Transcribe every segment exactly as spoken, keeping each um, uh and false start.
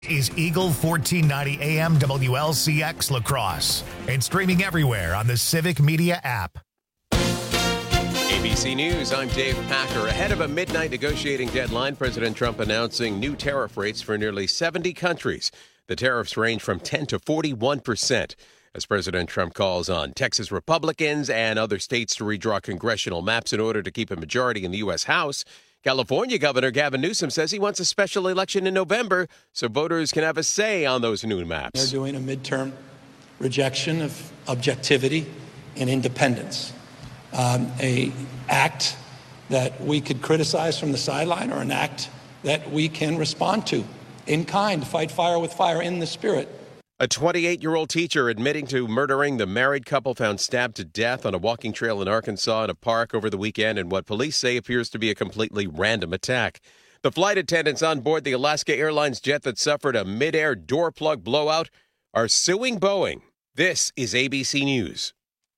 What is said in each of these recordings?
Is Eagle fourteen ninety A M W L C X Lacrosse and streaming everywhere on the Civic Media app. A B C News, I'm Dave Packer. Ahead of a midnight negotiating deadline, President Trump announcing new tariff rates for nearly seventy countries. The tariffs range from ten to forty-one percent. As President Trump calls on Texas Republicans and other states to redraw congressional maps in order to keep a majority in the U S. House. California Governor Gavin Newsom says he wants a special election in November so voters can have a say on those new maps. They're doing a midterm rejection of objectivity and independence. Um, a act that we could criticize from the sideline, or an act that we can respond to in kind, fight fire with fire in the spirit. A twenty-eight-year-old teacher admitting to murdering the married couple found stabbed to death on a walking trail in Arkansas in a park over the weekend in what police say appears to be a completely random attack. The flight attendants on board the Alaska Airlines jet that suffered a mid-air door plug blowout are suing Boeing. This is A B C News.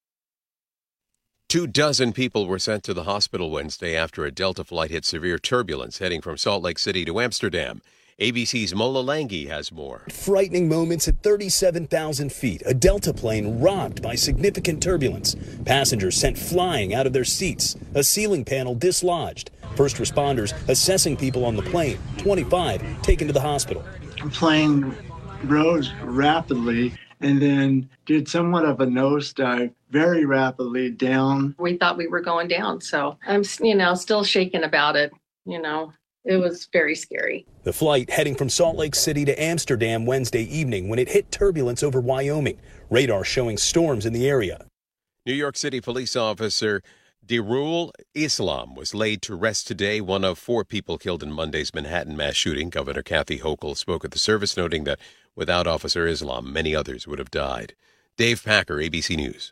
Two dozen people were sent to the hospital Wednesday after a Delta flight hit severe turbulence heading from Salt Lake City to Amsterdam. A B C's Mola Langi has more. Frightening moments at thirty-seven thousand feet. A Delta plane rocked by significant turbulence. Passengers sent flying out of their seats. A ceiling panel dislodged. First responders assessing people on the plane. twenty-five taken to the hospital. The plane rose rapidly and then did somewhat of a nosedive very rapidly down. We thought we were going down, so I'm, you know, still shaken about it, you know. It was very scary. The flight heading from Salt Lake City to Amsterdam Wednesday evening when it hit turbulence over Wyoming. Radar showing storms in the area. New York City police officer Dirul Islam was laid to rest today, one of four people killed in Monday's Manhattan mass shooting. Governor Kathy Hochul spoke at the service, noting that without Officer Islam, many others would have died. Dave Packer, A B C News.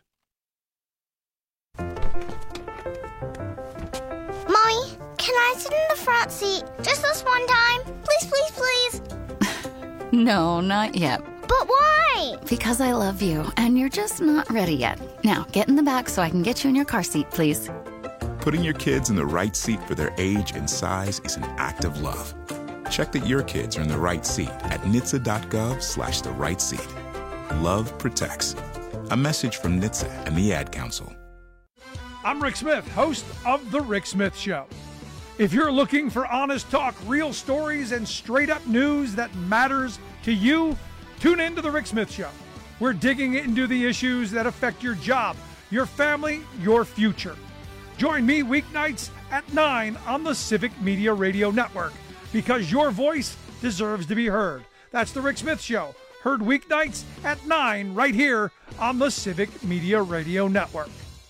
Can I sit in the front seat just this one time? Please, please, please. No, not yet. But why? Because I love you, and you're just not ready yet. Now, get in the back so I can get you in your car seat, please. Putting your kids in the right seat for their age and size is an act of love. Check that your kids are in the right seat at N H T S A dot gov slash the right seat. Love protects. A message from N H T S A and the Ad Council. I'm Rick Smith, host of The Rick Smith Show. If you're looking for honest talk, real stories, and straight-up news that matters to you, tune in to The Rick Smith Show. We're digging into the issues that affect your job, your family, your future. Join me weeknights at nine on the Civic Media Radio Network, because your voice deserves to be heard. That's The Rick Smith Show, heard weeknights at nine right here on the Civic Media Radio Network.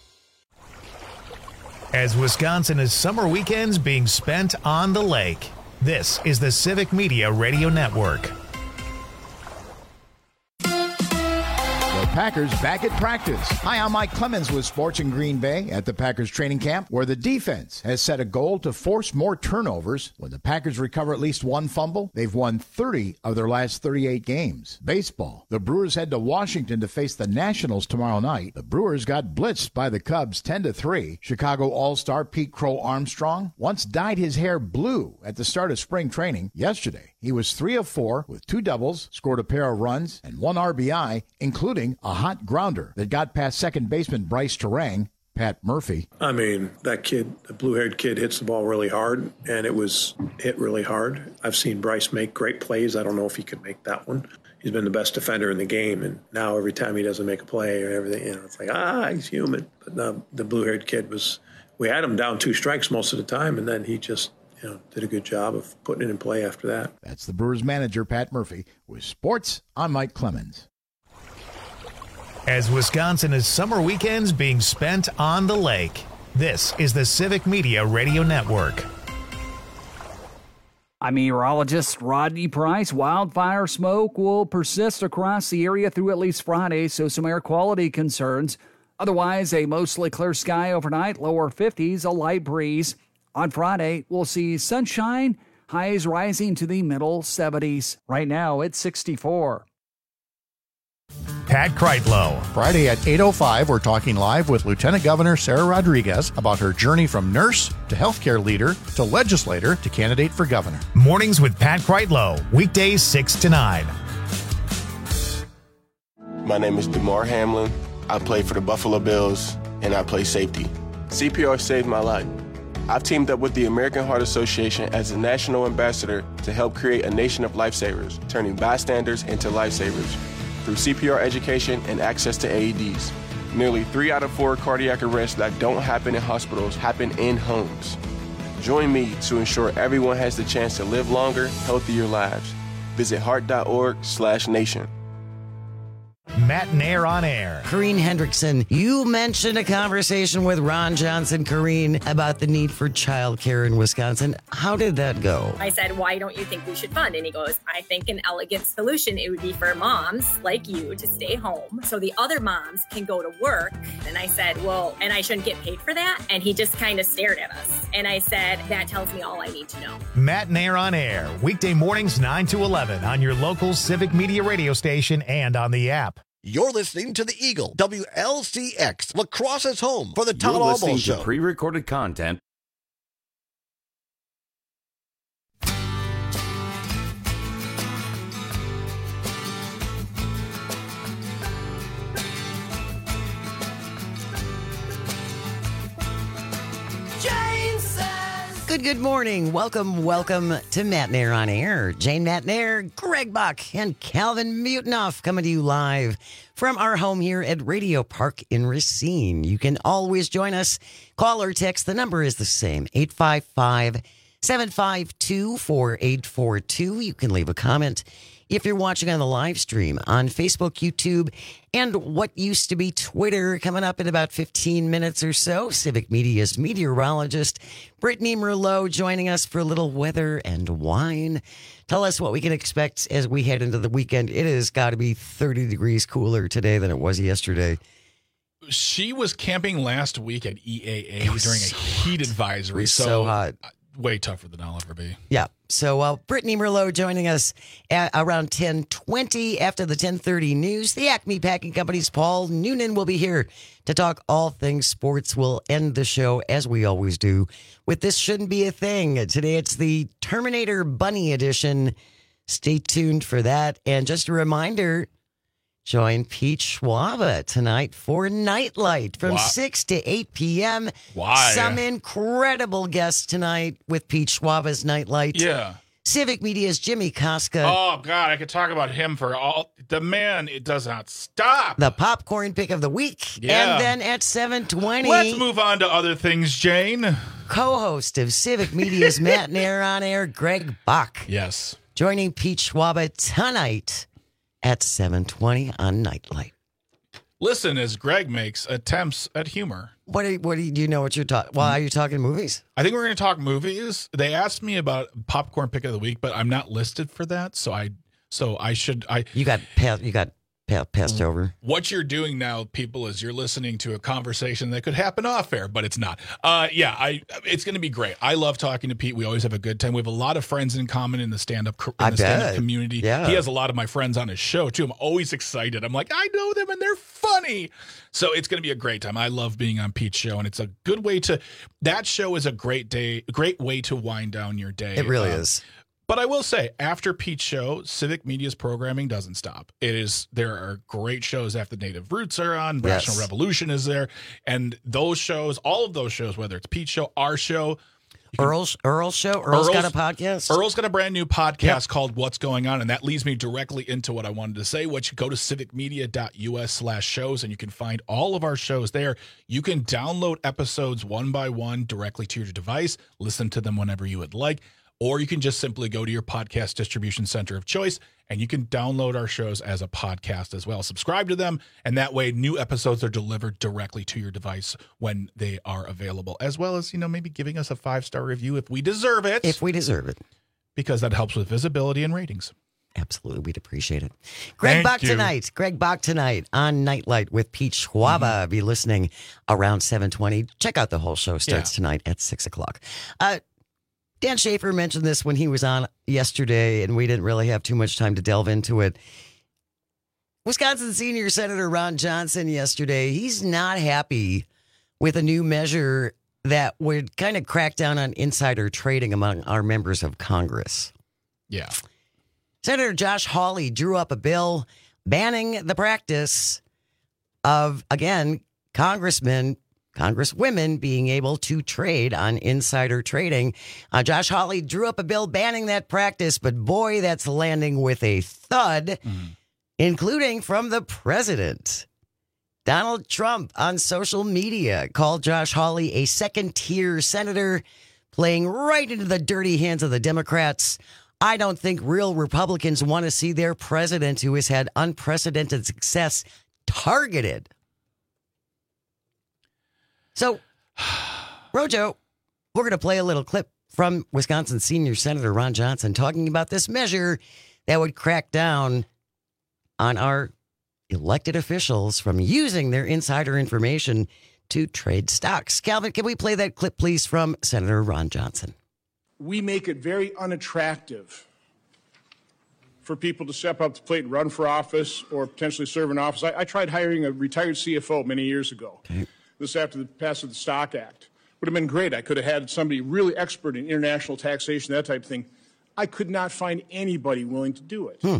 As Wisconsin is summer weekends being spent on the lake, this is the Civic Media Radio Network. Packers back at practice. Hi, I'm Mike Clemens with Sports in Green Bay at the Packers training camp, where the defense has set a goal to force more turnovers. When the Packers recover at least one fumble, they've won thirty of their last thirty-eight games. Baseball. The Brewers head to Washington to face the Nationals tomorrow night. The Brewers got blitzed by the Cubs ten to three. Chicago All-Star Pete Crow Armstrong once dyed his hair blue at the start of spring training. Yesterday, he was three of four with two doubles, scored a pair of runs, and one R B I, including a hot grounder that got past second baseman Bryce Terang. Pat Murphy. I mean, that kid, the blue-haired kid, hits the ball really hard, and it was hit really hard. I've seen Bryce make great plays. I don't know if he could make that one. He's been the best defender in the game, and now every time he doesn't make a play or everything, you know, it's like, ah, he's human. But no, the blue-haired kid was, we had him down two strikes most of the time, and then he just, you know, did a good job of putting it in play after that. That's the Brewers manager, Pat Murphy. With sports, I'm Mike Clemens. As Wisconsin is summer weekends being spent on the lake, this is the Civic Media Radio Network. I'm meteorologist Rodney Price. Wildfire smoke will persist across the area through at least Friday, so some air quality concerns. Otherwise, a mostly clear sky overnight, lower fifties, a light breeze. On Friday, we'll see sunshine, highs rising to the middle seventies. Right now, it's sixty-four. Pat Kreitlow. Friday at eight oh five, we're talking live with Lieutenant Governor Sarah Rodriguez about her journey from nurse to healthcare leader to legislator to candidate for governor. Mornings with Pat Kreitlow, weekdays six to nine. My name is DeMar Hamlin. I play for the Buffalo Bills, and I play safety. C P R saved my life. I've teamed up with the American Heart Association as a national ambassador to help create a nation of lifesavers, turning bystanders into lifesavers through C P R education and access to A E Ds. Nearly three out of four cardiac arrests that don't happen in hospitals happen in homes. Join me to ensure everyone has the chance to live longer, healthier lives. Visit heart.org slash nation. Matt Nair on air. Corrine Hendrickson, you mentioned a conversation with Ron Johnson, Corrine, about the need for childcare in Wisconsin. How did that go? I said, why don't you think we should fund? And he goes, I think an elegant solution, it would be for moms like you to stay home so the other moms can go to work. And I said, well, and I shouldn't get paid for that? And he just kind of stared at us. And I said, that tells me all I need to know. Matt Nair on air, weekday mornings nine to eleven on your local Civic Media radio station and on the app. You're listening to the Eagle, W L C X, La Crosse's home for the Todd You're Albo listening Show. to pre-recorded content. Good, good morning. Welcome, welcome to Matt Nair on Air. Jane Matt Nair, Greg Buck, and Calvin Mutenoff coming to you live from our home here at Radio Park in Racine. You can always join us. Call or text. The number is the same, eight five five, seven five two, four eight four two. You can leave a comment if you're watching on the live stream on Facebook, YouTube, and what used to be Twitter. Coming up in about fifteen minutes or so, Civic Media's meteorologist Brittany Merlot joining us for a little weather and wine. Tell us what we can expect as we head into the weekend. It has got to be thirty degrees cooler today than it was yesterday. She was camping last week at E A A during so a heat hot. advisory. It was so hot. Way tougher than I'll ever be. Yeah. So uh, Brittany Merlot joining us at around ten twenty after the ten thirty news. The Acme Packing Company's Paul Noonan will be here to talk all things sports. We'll end the show, as we always do, with This Shouldn't Be a Thing. Today it's the Terminator Bunny edition. Stay tuned for that. And just a reminder, join Pete Schwaba tonight for Nightlight from Why? six to eight p.m. Why? Some incredible guests tonight with Pete Schwaba's Nightlight. Yeah. Civic Media's Jimmy Koska. Oh, God, I could talk about him for all. The man, it does not stop. The popcorn pick of the week. Yeah. And then at seven twenty, Let's move on to other things, Jane. Co-host of Civic Media's Matt Nair on Air, Greg Bach. Yes. Joining Pete Schwaba tonight at seven twenty on Nightlight. Listen as Greg makes attempts at humor. What do you, what do you, do you know what you're talking? Why are you talking movies? I think we're going to talk movies. They asked me about popcorn pick of the week, but I'm not listed for that, so I so I should I You got pa- you got pa- passed over. What you're doing now, people, is you're listening to a conversation that could happen off air, but it's not. Uh, yeah, I. It's going to be great. I love talking to Pete. We always have a good time. We have a lot of friends in common in the stand-up in I the stand-up bet. community. Yeah. He has a lot of my friends on his show too. I'm always excited. I'm like, I know them and they're funny. So it's going to be a great time. I love being on Pete's show, and it's a good way to. That show is a great day, great way to wind down your day. It really Um, is. But I will say, after Pete's show, Civic Media's programming doesn't stop. It is there are great shows after Native Roots are on, Yes. National Revolution is there, and those shows, all of those shows, whether it's Pete's show, our show, Earl's Earl's show. Earl's got a podcast. Earl's got a brand new podcast Yep. called What's Going On, and that leads me directly into what I wanted to say, which go to civicmedia.us slash shows, and you can find all of our shows there. You can download episodes one by one directly to your device, listen to them whenever you would like, or you can just simply go to your podcast distribution center of choice, and you can download our shows as a podcast as well. Subscribe to them, and that way new episodes are delivered directly to your device when they are available, as well as, you know, maybe giving us a five-star review if we deserve it. If we deserve it. Because that helps with visibility and ratings. Absolutely. We'd appreciate it. Greg Thank Bach you. tonight. Greg Bach tonight on Nightlight with Pete Schwaba. Mm-hmm. Be listening around seven twenty. Check out the whole show. Starts Yeah. tonight at six o'clock. Uh, Dan Schaefer mentioned this when he was on yesterday, and we didn't really have too much time to delve into it. Wisconsin Senior Senator Ron Johnson yesterday, he's not happy with a new measure that would kind of crack down on insider trading among our members of Congress. Yeah. Senator Josh Hawley drew up a bill banning the practice of, again, congressmen, congresswomen being able to trade on insider trading. Uh, Josh Hawley drew up a bill banning that practice, but boy, that's landing with a thud, mm. including from the president. Donald Trump on social media called Josh Hawley a second-tier senator, playing right into the dirty hands of the Democrats. I don't think real Republicans want to see their president, who has had unprecedented success, targeted. So, Rojo, we're going to play a little clip from Wisconsin Senior Senator Ron Johnson talking about this measure that would crack down on our elected officials from using their insider information to trade stocks. Calvin, can we play that clip, please, from Senator Ron Johnson? We make it very unattractive for people to step up to the plate and run for office or potentially serve in office. I, I tried hiring a retired C F O many years ago. Okay. This after the passage of the Stock Act. Would have been great. I could have had somebody really expert in international taxation, that type of thing. I could not find anybody willing to do it. Hmm.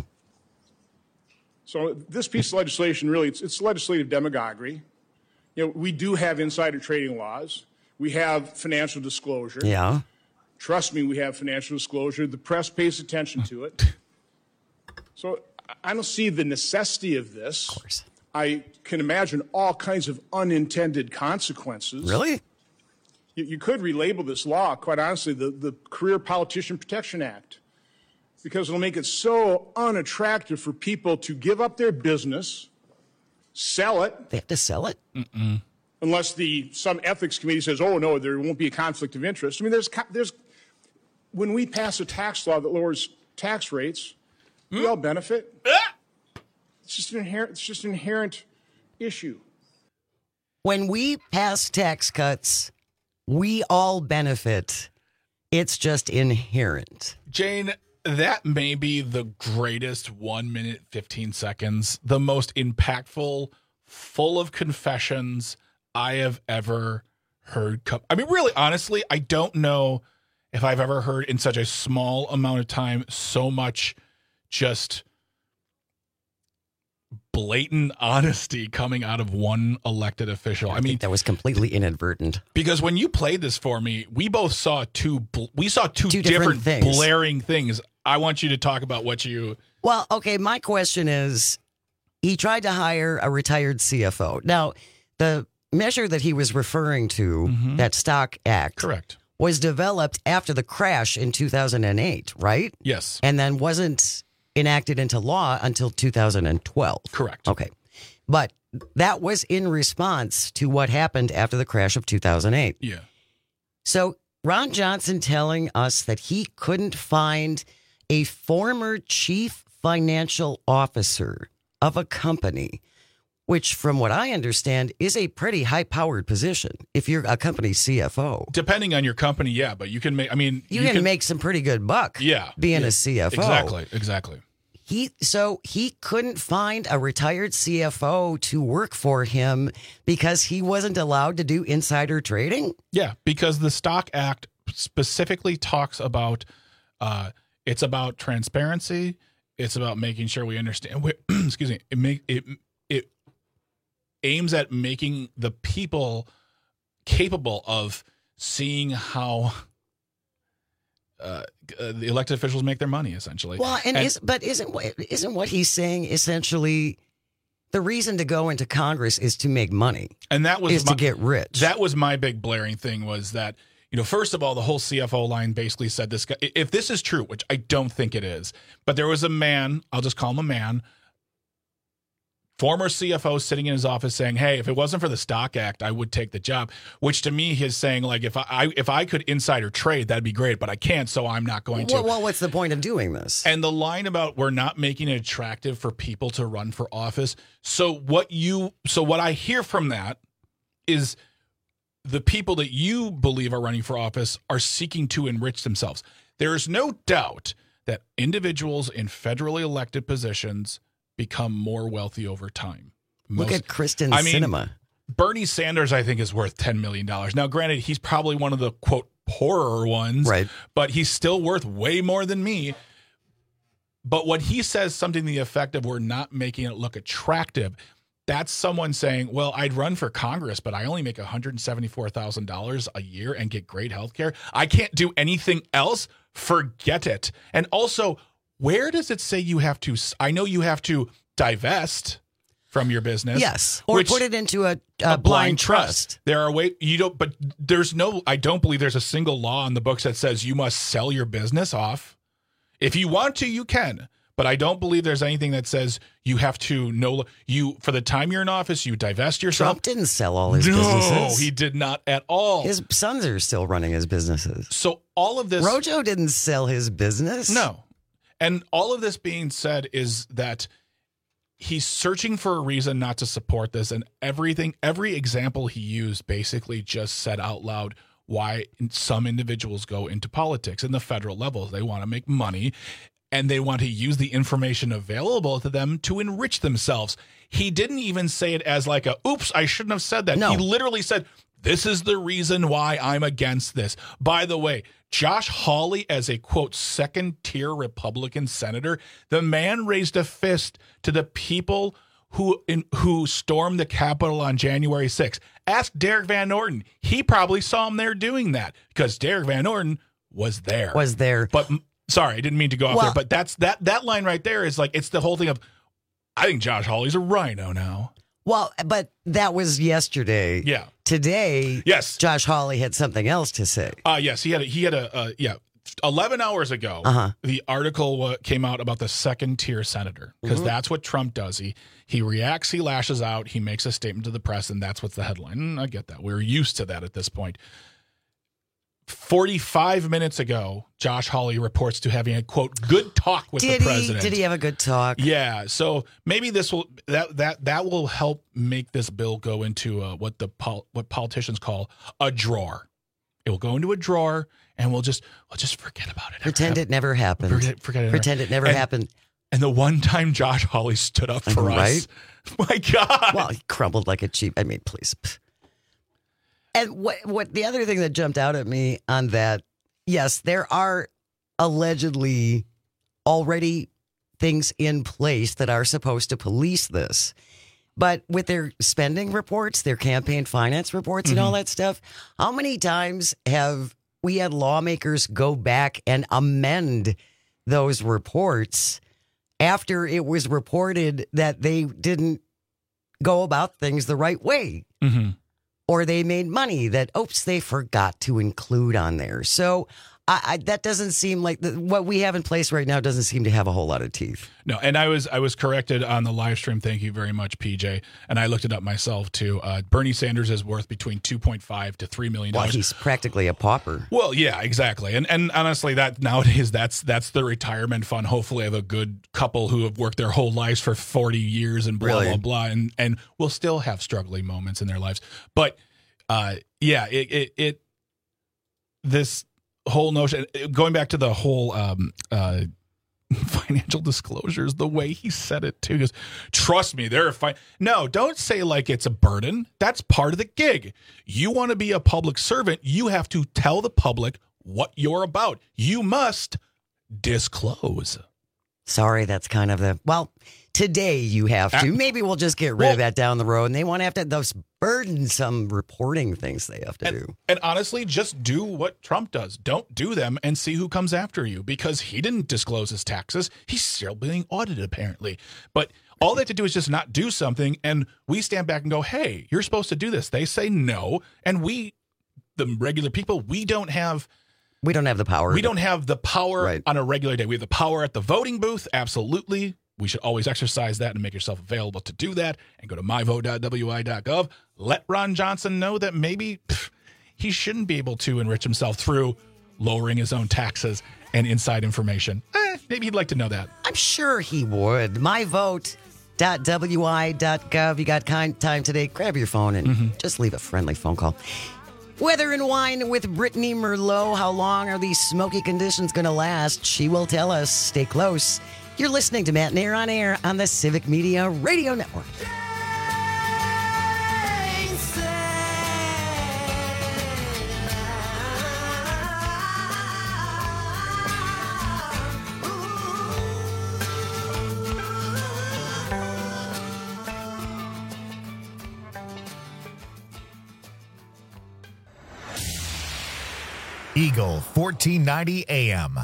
So this piece of legislation, really, it's, it's legislative demagoguery. You know, we do have insider trading laws. We have financial disclosure. Yeah. Trust me, we have financial disclosure. The press pays attention to it. So I don't see the necessity of this. Of course. I can imagine all kinds of unintended consequences. Really? You, you could relabel this law, quite honestly, the, the Career Politician Protection Act, because it'll make it so unattractive for people to give up their business, sell it. They have to sell it? Mm-mm. Unless the some ethics committee says, oh, no, there won't be a conflict of interest. I mean, there's there's when we pass a tax law that lowers tax rates, mm. we all benefit. Ah! It's just an inherent, it's just an inherent issue. When we pass tax cuts, we all benefit. It's just inherent. Jane, that may be the greatest one minute, fifteen seconds, the most impactful, full of confessions I have ever heard. Come, I mean, really, honestly, I don't know if I've ever heard in such a small amount of time so much just blatant honesty coming out of one elected official. I, I mean, that was completely inadvertent. Because when you played this for me, we both saw two. We saw two, two different, different things. blaring things. I want you to talk about what you. Well, okay. My question is, he tried to hire a retired C F O. Now, the measure that he was referring to, mm-hmm. that Stock Act, correct, was developed after the crash in two thousand eight, right? Yes, and then wasn't enacted into law until two thousand twelve. Correct. Okay. But that was in response to what happened after the crash of two thousand eight. Yeah. So Ron Johnson telling us that he couldn't find a former chief financial officer of a company, which from what I understand is a pretty high-powered position if you're a company C F O. Depending on your company, yeah, but you can make, I mean... You, you can, can make some pretty good buck yeah, being yeah, a C F O. Exactly, exactly. He So he couldn't find a retired C F O to work for him because he wasn't allowed to do insider trading? Yeah, because the Stock Act specifically talks about, uh, it's about transparency, it's about making sure we understand, excuse me, it make it it aims at making the people capable of seeing how uh, uh, the elected officials make their money, essentially. Well, and, and is but isn't isn't what he's saying essentially the reason to go into Congress is to make money, and that was is my, to get rich. That was my big blaring thing, was that, you know, first of all, the whole C F O line basically said this guy, if this is true, which I don't think it is, but there was a man, I'll just call him a man, former C F O sitting in his office saying, hey, if it wasn't for the Stock Act, I would take the job, which to me is saying, like, if I if I could insider trade, that'd be great, but I can't, so I'm not going to. Well, well, what's the point of doing this? And the line about we're not making it attractive for people to run for office. So what you so what I hear from that is the people that you believe are running for office are seeking to enrich themselves. There is no doubt that individuals in federally elected positions become more wealthy over time. Look Most, at Kristen I mean, Cinema. Bernie Sanders, I think, is worth ten million dollars. Now, granted, he's probably one of the, quote, poorer ones, right? But he's still worth way more than me. But when he says something to the effect of we're not making it look attractive, that's someone saying, well, I'd run for Congress, but I only make one hundred seventy-four thousand dollars a year and get great health care. I can't do anything else. Forget it. And also, where does it say you have to? I know you have to divest from your business. Yes. Or which, put it into a, a, a blind, blind trust. trust. There are ways you don't, but there's no, I don't believe there's a single law in the books that says you must sell your business off. If you want to, you can. But I don't believe there's anything that says you have to know you for the time you're in office, you divest yourself. Trump didn't sell all his no, businesses. No, he did not at all. His sons are still running his businesses. So all of this. Rojo didn't sell his business. No. And all of this being said is that he's searching for a reason not to support this. And everything, every example he used basically just said out loud why some individuals go into politics in the federal level. They want to make money. And they want to use the information available to them to enrich themselves. He didn't even say it as like a, oops, I shouldn't have said that. No. He literally said, this is the reason why I'm against this. By the way, Josh Hawley, as a, quote, second-tier Republican senator, the man raised a fist to the people who in, who stormed the Capitol on January sixth. Ask Derek Van Orden. He probably saw him there doing that because Derek Van Orden was there. Was there. But... Sorry, I didn't mean to go off well, there, but that's that that line right there is like it's the whole thing of I think Josh Hawley's a rhino now. Well, but that was yesterday. Yeah. Today, yes, Josh Hawley had something else to say. Uh yes, he had a, he had a uh, yeah. eleven hours ago, uh-huh. the article uh, came out about the second tier senator because mm-hmm. that's what Trump does. He he reacts, he lashes out, he makes a statement to the press, and that's what's the headline. And I get that. We're used to that at this point. forty-five minutes ago, Josh Hawley reports to having a, quote, good talk with did the president. He, did he have a good talk? Yeah. So maybe this will that that that will help make this bill go into uh, what the pol- what politicians call a drawer. It will go into a drawer, and we'll just we'll just forget about it. Pretend it never happened. Forget, forget it. Pretend it never and, happened. And the one time Josh Hawley stood up for right? us, my God. Well, he crumbled like a cheap. I mean, please. And what what the other thing that jumped out at me on that, yes, there are allegedly already things in place that are supposed to police this. But with their spending reports, their campaign finance reports and Mm-hmm. all that stuff, how many times have we had lawmakers go back and amend those reports after it was reported that they didn't go about things the right way? Mm-hmm. Or they made money that, oops, they forgot to include on there. So I, I, that doesn't seem like the, what we have in place right now doesn't seem to have a whole lot of teeth. No, and I was I was corrected on the live stream. Thank you very much, P J. And I looked it up myself too. Uh, Bernie Sanders is worth between two point five to three million dollars. Well, he's practically a pauper. Well, yeah, exactly. And and honestly, that nowadays that's that's the retirement fund. Hopefully, I have a good couple who have worked their whole lives for forty years and blah Really? blah blah, and and will still have struggling moments in their lives. But uh, yeah, it it, it this. whole notion, going back to the whole um, uh, financial disclosures, the way he said it too, goes, trust me, they're fine. No, don't say like it's a burden. That's part of the gig. You want to be a public servant, you have to tell the public what you're about. You must disclose. Sorry, that's kind of the, well, today you have to. Maybe we'll just get rid well, of that down the road. And they want to have to, those burdensome reporting things they have to and, do. And honestly, just do what Trump does. Don't do them and see who comes after you, because he didn't disclose his taxes. He's still being audited, apparently. But all they have to do is just not do something. And we stand back and go, hey, you're supposed to do this. They say no. And we, the regular people, we don't have... We don't have the power. We don't have the power right. on a regular day. We have the power at the voting booth. Absolutely. We should always exercise that and make yourself available to do that. And go to my vote dot w i dot gov. Let Ron Johnson know that maybe pff, he shouldn't be able to enrich himself through lowering his own taxes and inside information. Eh, maybe he'd like to know that. I'm sure he would. my vote dot w i dot gov. You got kind time today. Grab your phone and mm-hmm. just leave a friendly phone call. Weather and wine with Brittany Merlot. How long are these smoky conditions going to last? She will tell us. Stay close. You're listening to Matt and Air on Air on the Civic Media Radio Network. Eagle fourteen ninety A M.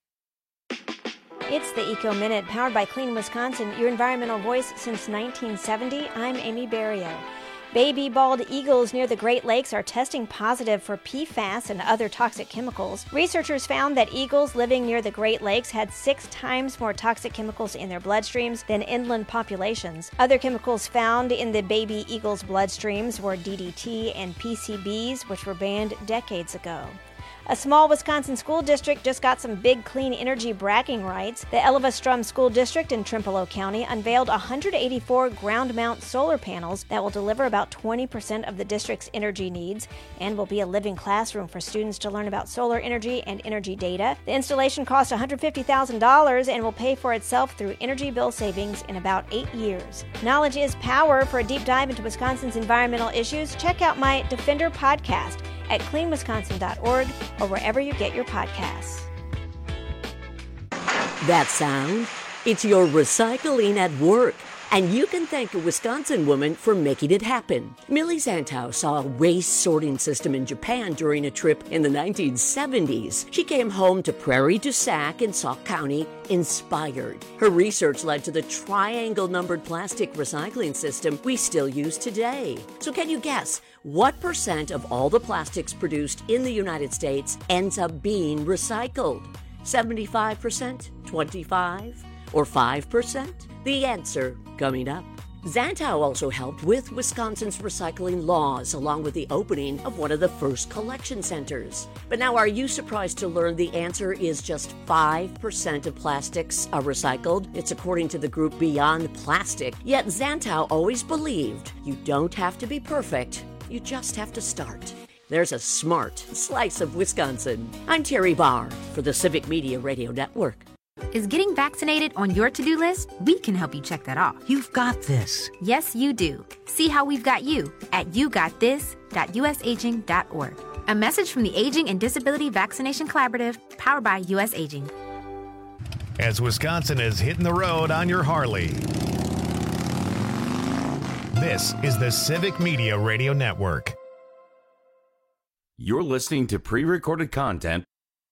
It's the Eco Minute, powered by Clean Wisconsin, your environmental voice since nineteen seventy. I'm Amy Barrio. Baby bald eagles near the Great Lakes are testing positive for P FAS and other toxic chemicals. Researchers found that eagles living near the Great Lakes had six times more toxic chemicals in their bloodstreams than inland populations. Other chemicals found in the baby eagles' bloodstreams were D D T and P C Bs, which were banned decades ago. A small Wisconsin school district just got some big clean energy bragging rights. The Elva-Strum School District in Trempealeau County unveiled one hundred eighty-four ground-mount solar panels that will deliver about twenty percent of the district's energy needs and will be a living classroom for students to learn about solar energy and energy data. The installation cost one hundred fifty thousand dollars and will pay for itself through energy bill savings in about eight years. Knowledge is power. For a deep dive into Wisconsin's environmental issues, check out my Defender podcast at clean wisconsin dot org or wherever you get your podcasts. That sound? It's your recycling at work. And you can thank a Wisconsin woman for making it happen. Millie Zantow saw a waste sorting system in Japan during a trip in the nineteen seventies. She came home to Prairie du Sac in Sauk County inspired. Her research led to the triangle-numbered plastic recycling system we still use today. So can you guess what percent of all the plastics produced in the United States ends up being recycled? seventy-five percent? twenty-five? Or five percent? The answer coming up. Zantow also helped with Wisconsin's recycling laws, along with the opening of one of the first collection centers. But now, are you surprised to learn the answer is just five percent of plastics are recycled? It's according to the group Beyond Plastic. Yet Zantow always believed you don't have to be perfect, you just have to start. There's a smart slice of Wisconsin. I'm Terry Barr for the Civic Media Radio Network. Is getting vaccinated on your to-do list? We can help you check that off. You've got this. Yes, you do. See how we've got you at you got this dot u s aging dot org. A message from the Aging and Disability Vaccination Collaborative, powered by U S Aging. As Wisconsin is hitting the road on your Harley, this is the Civic Media Radio Network. You're listening to pre-recorded content.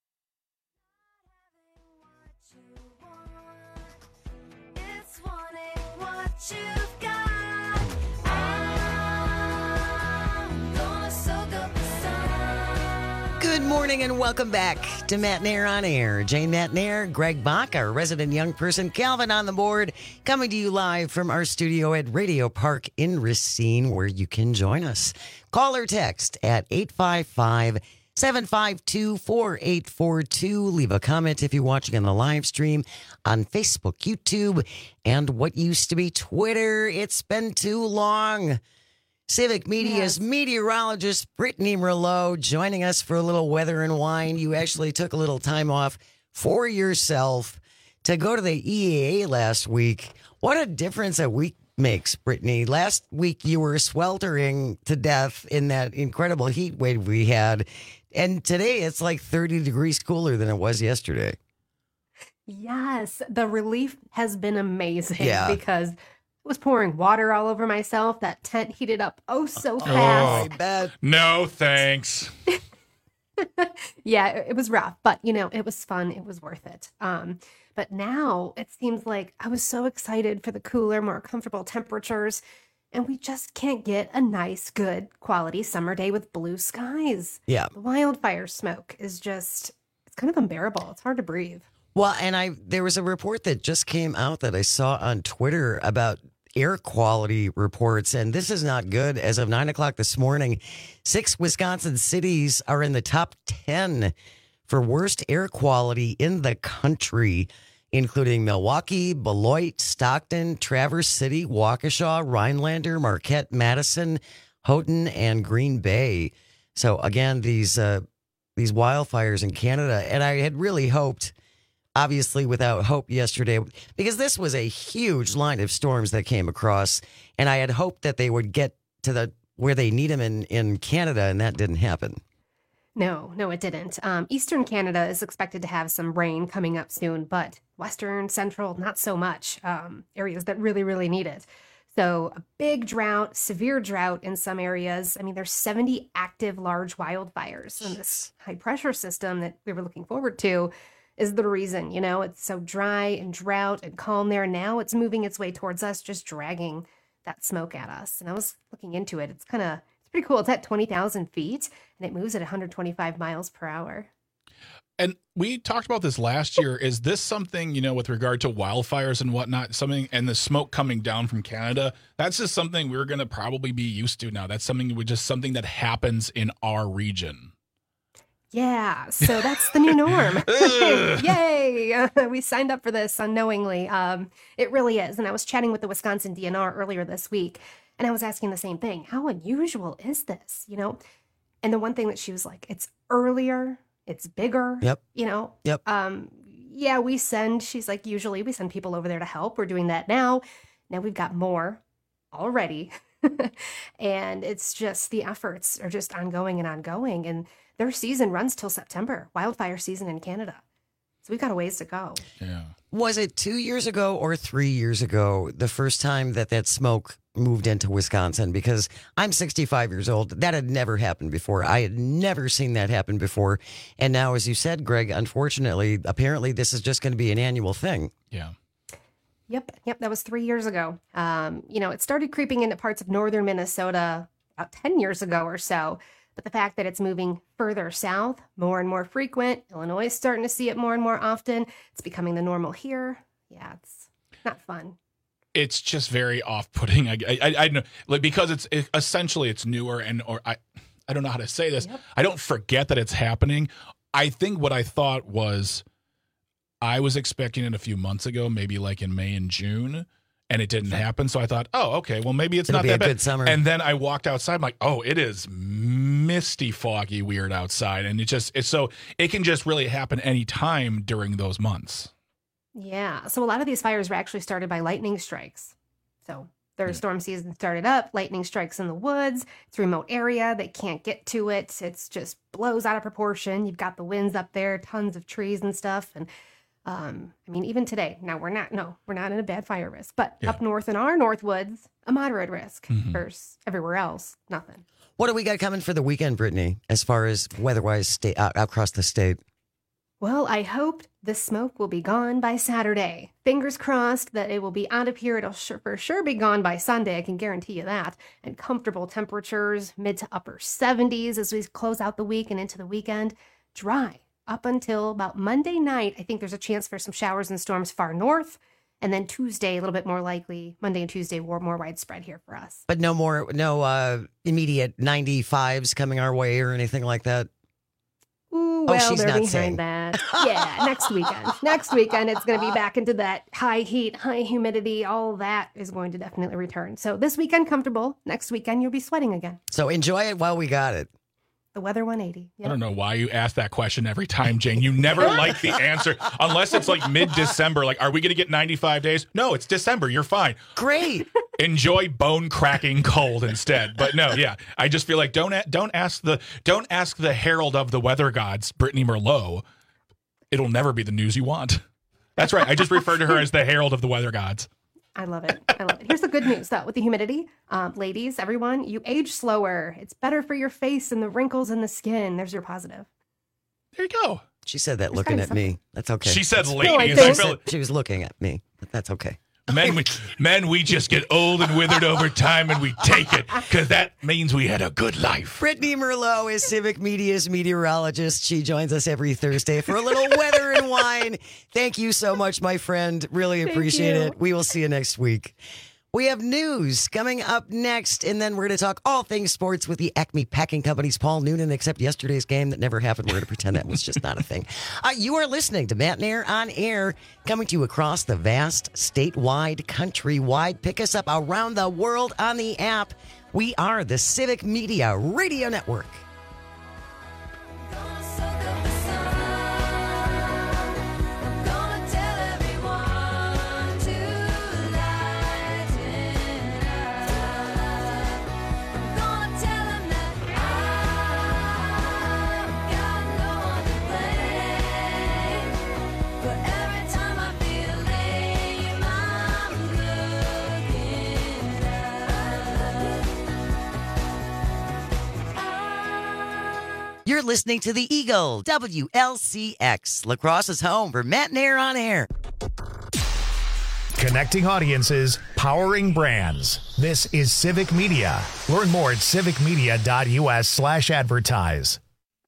Good morning and welcome back to Matt and Air on Air. Jane Matt and Air, Greg Bach, our resident young person, Calvin on the board, coming to you live from our studio at Radio Park in Racine, where you can join us. Call or text at eight five five, seven five two, four eight four two. Leave a comment if you're watching on the live stream on Facebook, YouTube, and what used to be Twitter. It's been too long. Civic Media's yes. meteorologist, Brittany Merlot, joining us for a little weather and wine. You actually took a little time off for yourself to go to the E A A last week. What a difference a week makes, Brittany. Last week you were sweltering to death in that incredible heat wave we had. And today it's like thirty degrees cooler than it was yesterday. Yes, the relief has been amazing yeah. because it was pouring water all over myself. That tent heated up oh so fast. Oh, I bet. No, thanks. Yeah, it, it was rough, but you know, it was fun. It was worth it. Um, but now it seems like I was so excited for the cooler, more comfortable temperatures, and we just can't get a nice, good quality summer day with blue skies. Yeah. The wildfire smoke is just, it's kind of unbearable. It's hard to breathe. Well, and I there was a report that just came out that I saw on Twitter about air quality reports, and this is not good. As of nine o'clock this morning, six Wisconsin cities are in the top ten for worst air quality in the country, including Milwaukee, Beloit, Stockton, Traverse City, Waukesha, Rhinelander, Marquette, Madison, Houghton, and Green Bay. So again, these uh, these wildfires in Canada, and I had really hoped obviously without hope yesterday, because this was a huge line of storms that came across, and I had hoped that they would get to the where they need them in, in Canada, and that didn't happen. No, no, it didn't. Um, Eastern Canada is expected to have some rain coming up soon, but Western, Central, not so much. Um, areas that really, really need it. So a big drought, severe drought in some areas. I mean, there's seventy active large wildfires, and this high pressure system that we were looking forward to is the reason. You know, it's so dry and drought and calm there. Now it's moving its way towards us, just dragging that smoke at us. And I was looking into it. It's kind of, it's pretty cool. It's at twenty thousand feet, and it moves at one hundred twenty-five miles per hour. And we talked about this last year. Is this something, you know, with regard to wildfires and whatnot, something, and the smoke coming down from Canada, that's just something we're going to probably be used to now. That's something, just something that happens in our region. Yeah, so that's the new norm. Yay! Uh, we signed up for this unknowingly. Um, it really is. And I was chatting with the Wisconsin D N R earlier this week, and I was asking the same thing. How unusual is this? You know? And the one thing that she was like, it's earlier, it's bigger. Yep. You know? Yep. Um, yeah, we send, she's like, usually we send people over there to help. We're doing that now. Now we've got more already. And it's just, the efforts are just ongoing and ongoing. And their season runs till September, wildfire season in Canada. So we've got a ways to go. Yeah. Was it two years ago or three years ago, the first time that that smoke moved into Wisconsin? Because I'm sixty-five years old. That had never happened before. I had never seen that happen before. And now, as you said, Greg, unfortunately, apparently this is just going to be an annual thing. Yeah. Yep. Yep. That was three years ago. Um, you know, it started creeping into parts of northern Minnesota about ten years ago or so. But the fact that it's moving further south, more and more frequent, Illinois is starting to see it more and more often. It's becoming the normal here. Yeah, it's not fun. It's just very off-putting. I, I, I know, like, because it's it, essentially it's newer, and or I, I don't know how to say this. Yep. I don't forget that it's happening. I think what I thought was, I was expecting it a few months ago, maybe like in May and June. And it didn't happen, so I thought, oh, okay, well, maybe it's It'll not be that a bad. good summer. And then I walked outside, I'm like, oh, it is misty, foggy, weird outside, and it just it's so it can just really happen any time during those months. Yeah, so a lot of these fires were actually started by lightning strikes. So their mm. storm season started up, lightning strikes in the woods. It's a remote area, they can't get to it. It's just blows out of proportion. You've got the winds up there, tons of trees and stuff, and Um, I mean, even today, now we're not, no, we're not in a bad fire risk, but yeah. Up north in our North Woods, a moderate risk. Mm-hmm. Versus everywhere else, nothing. What do we got coming for the weekend, Brittany, as far as weather-wise state, uh, across the state? Well, I hoped the smoke will be gone by Saturday. Fingers crossed that it will be out of here. It'll sure, for sure be gone by Sunday. I can guarantee you that. And comfortable temperatures, mid to upper seventies as we close out the week and into the weekend. Dry. Up until about Monday night, I think there's a chance for some showers and storms far north. And then Tuesday, a little bit more likely. Monday and Tuesday were more widespread here for us. But no more, no uh, immediate ninety-fives coming our way or anything like that? Ooh, oh, well, she's they're not behind saying. that. Yeah, next weekend. Next weekend, it's going to be back into that high heat, high humidity. All that is going to definitely return. So this weekend, comfortable. Next weekend, you'll be sweating again. So enjoy it while we got it. The weather one eighty. Yep. I don't know why you ask that question every time, Jane. You never like the answer unless it's like mid-December. Like, are we going to get ninety-five days? No, it's December. You're fine. Great. Enjoy bone-cracking cold instead. But no, yeah, I just feel like don't don't ask the don't ask the herald of the weather gods, Brittany Merlot. It'll never be the news you want. That's right. I just referred to her as the herald of the weather gods. I love it. I love it. Here's the good news, though, with the humidity. Um, ladies, everyone, you age slower. It's better for your face and the wrinkles in the skin. There's your positive. There you go. She said that looking at me. That's okay. She said That's ladies. She, I said, feel she was looking at me, but that's okay. Men, we, men, we just get old and withered over time, and we take it because that means we had a good life. Brittany Merlot is Civic Media's meteorologist. She joins us every Thursday for a little weather and wine. Thank you so much, my friend. Really appreciate it. We will see you next week. We have news coming up next, and then we're going to talk all things sports with the Acme Packing Company's Paul Noonan, except yesterday's game that never happened. We're going to pretend that was just not a thing. Uh, you are listening to Matt Nair on Air, coming to you across the vast, statewide, countrywide. Pick us up around the world on the app. We are the Civic Media Radio Network. I'm You're listening to the Eagle, W L C X, La Crosse's home for Matt Nair on air. Connecting audiences, powering brands. This is Civic Media. Learn more at civicmedia.us slash advertise.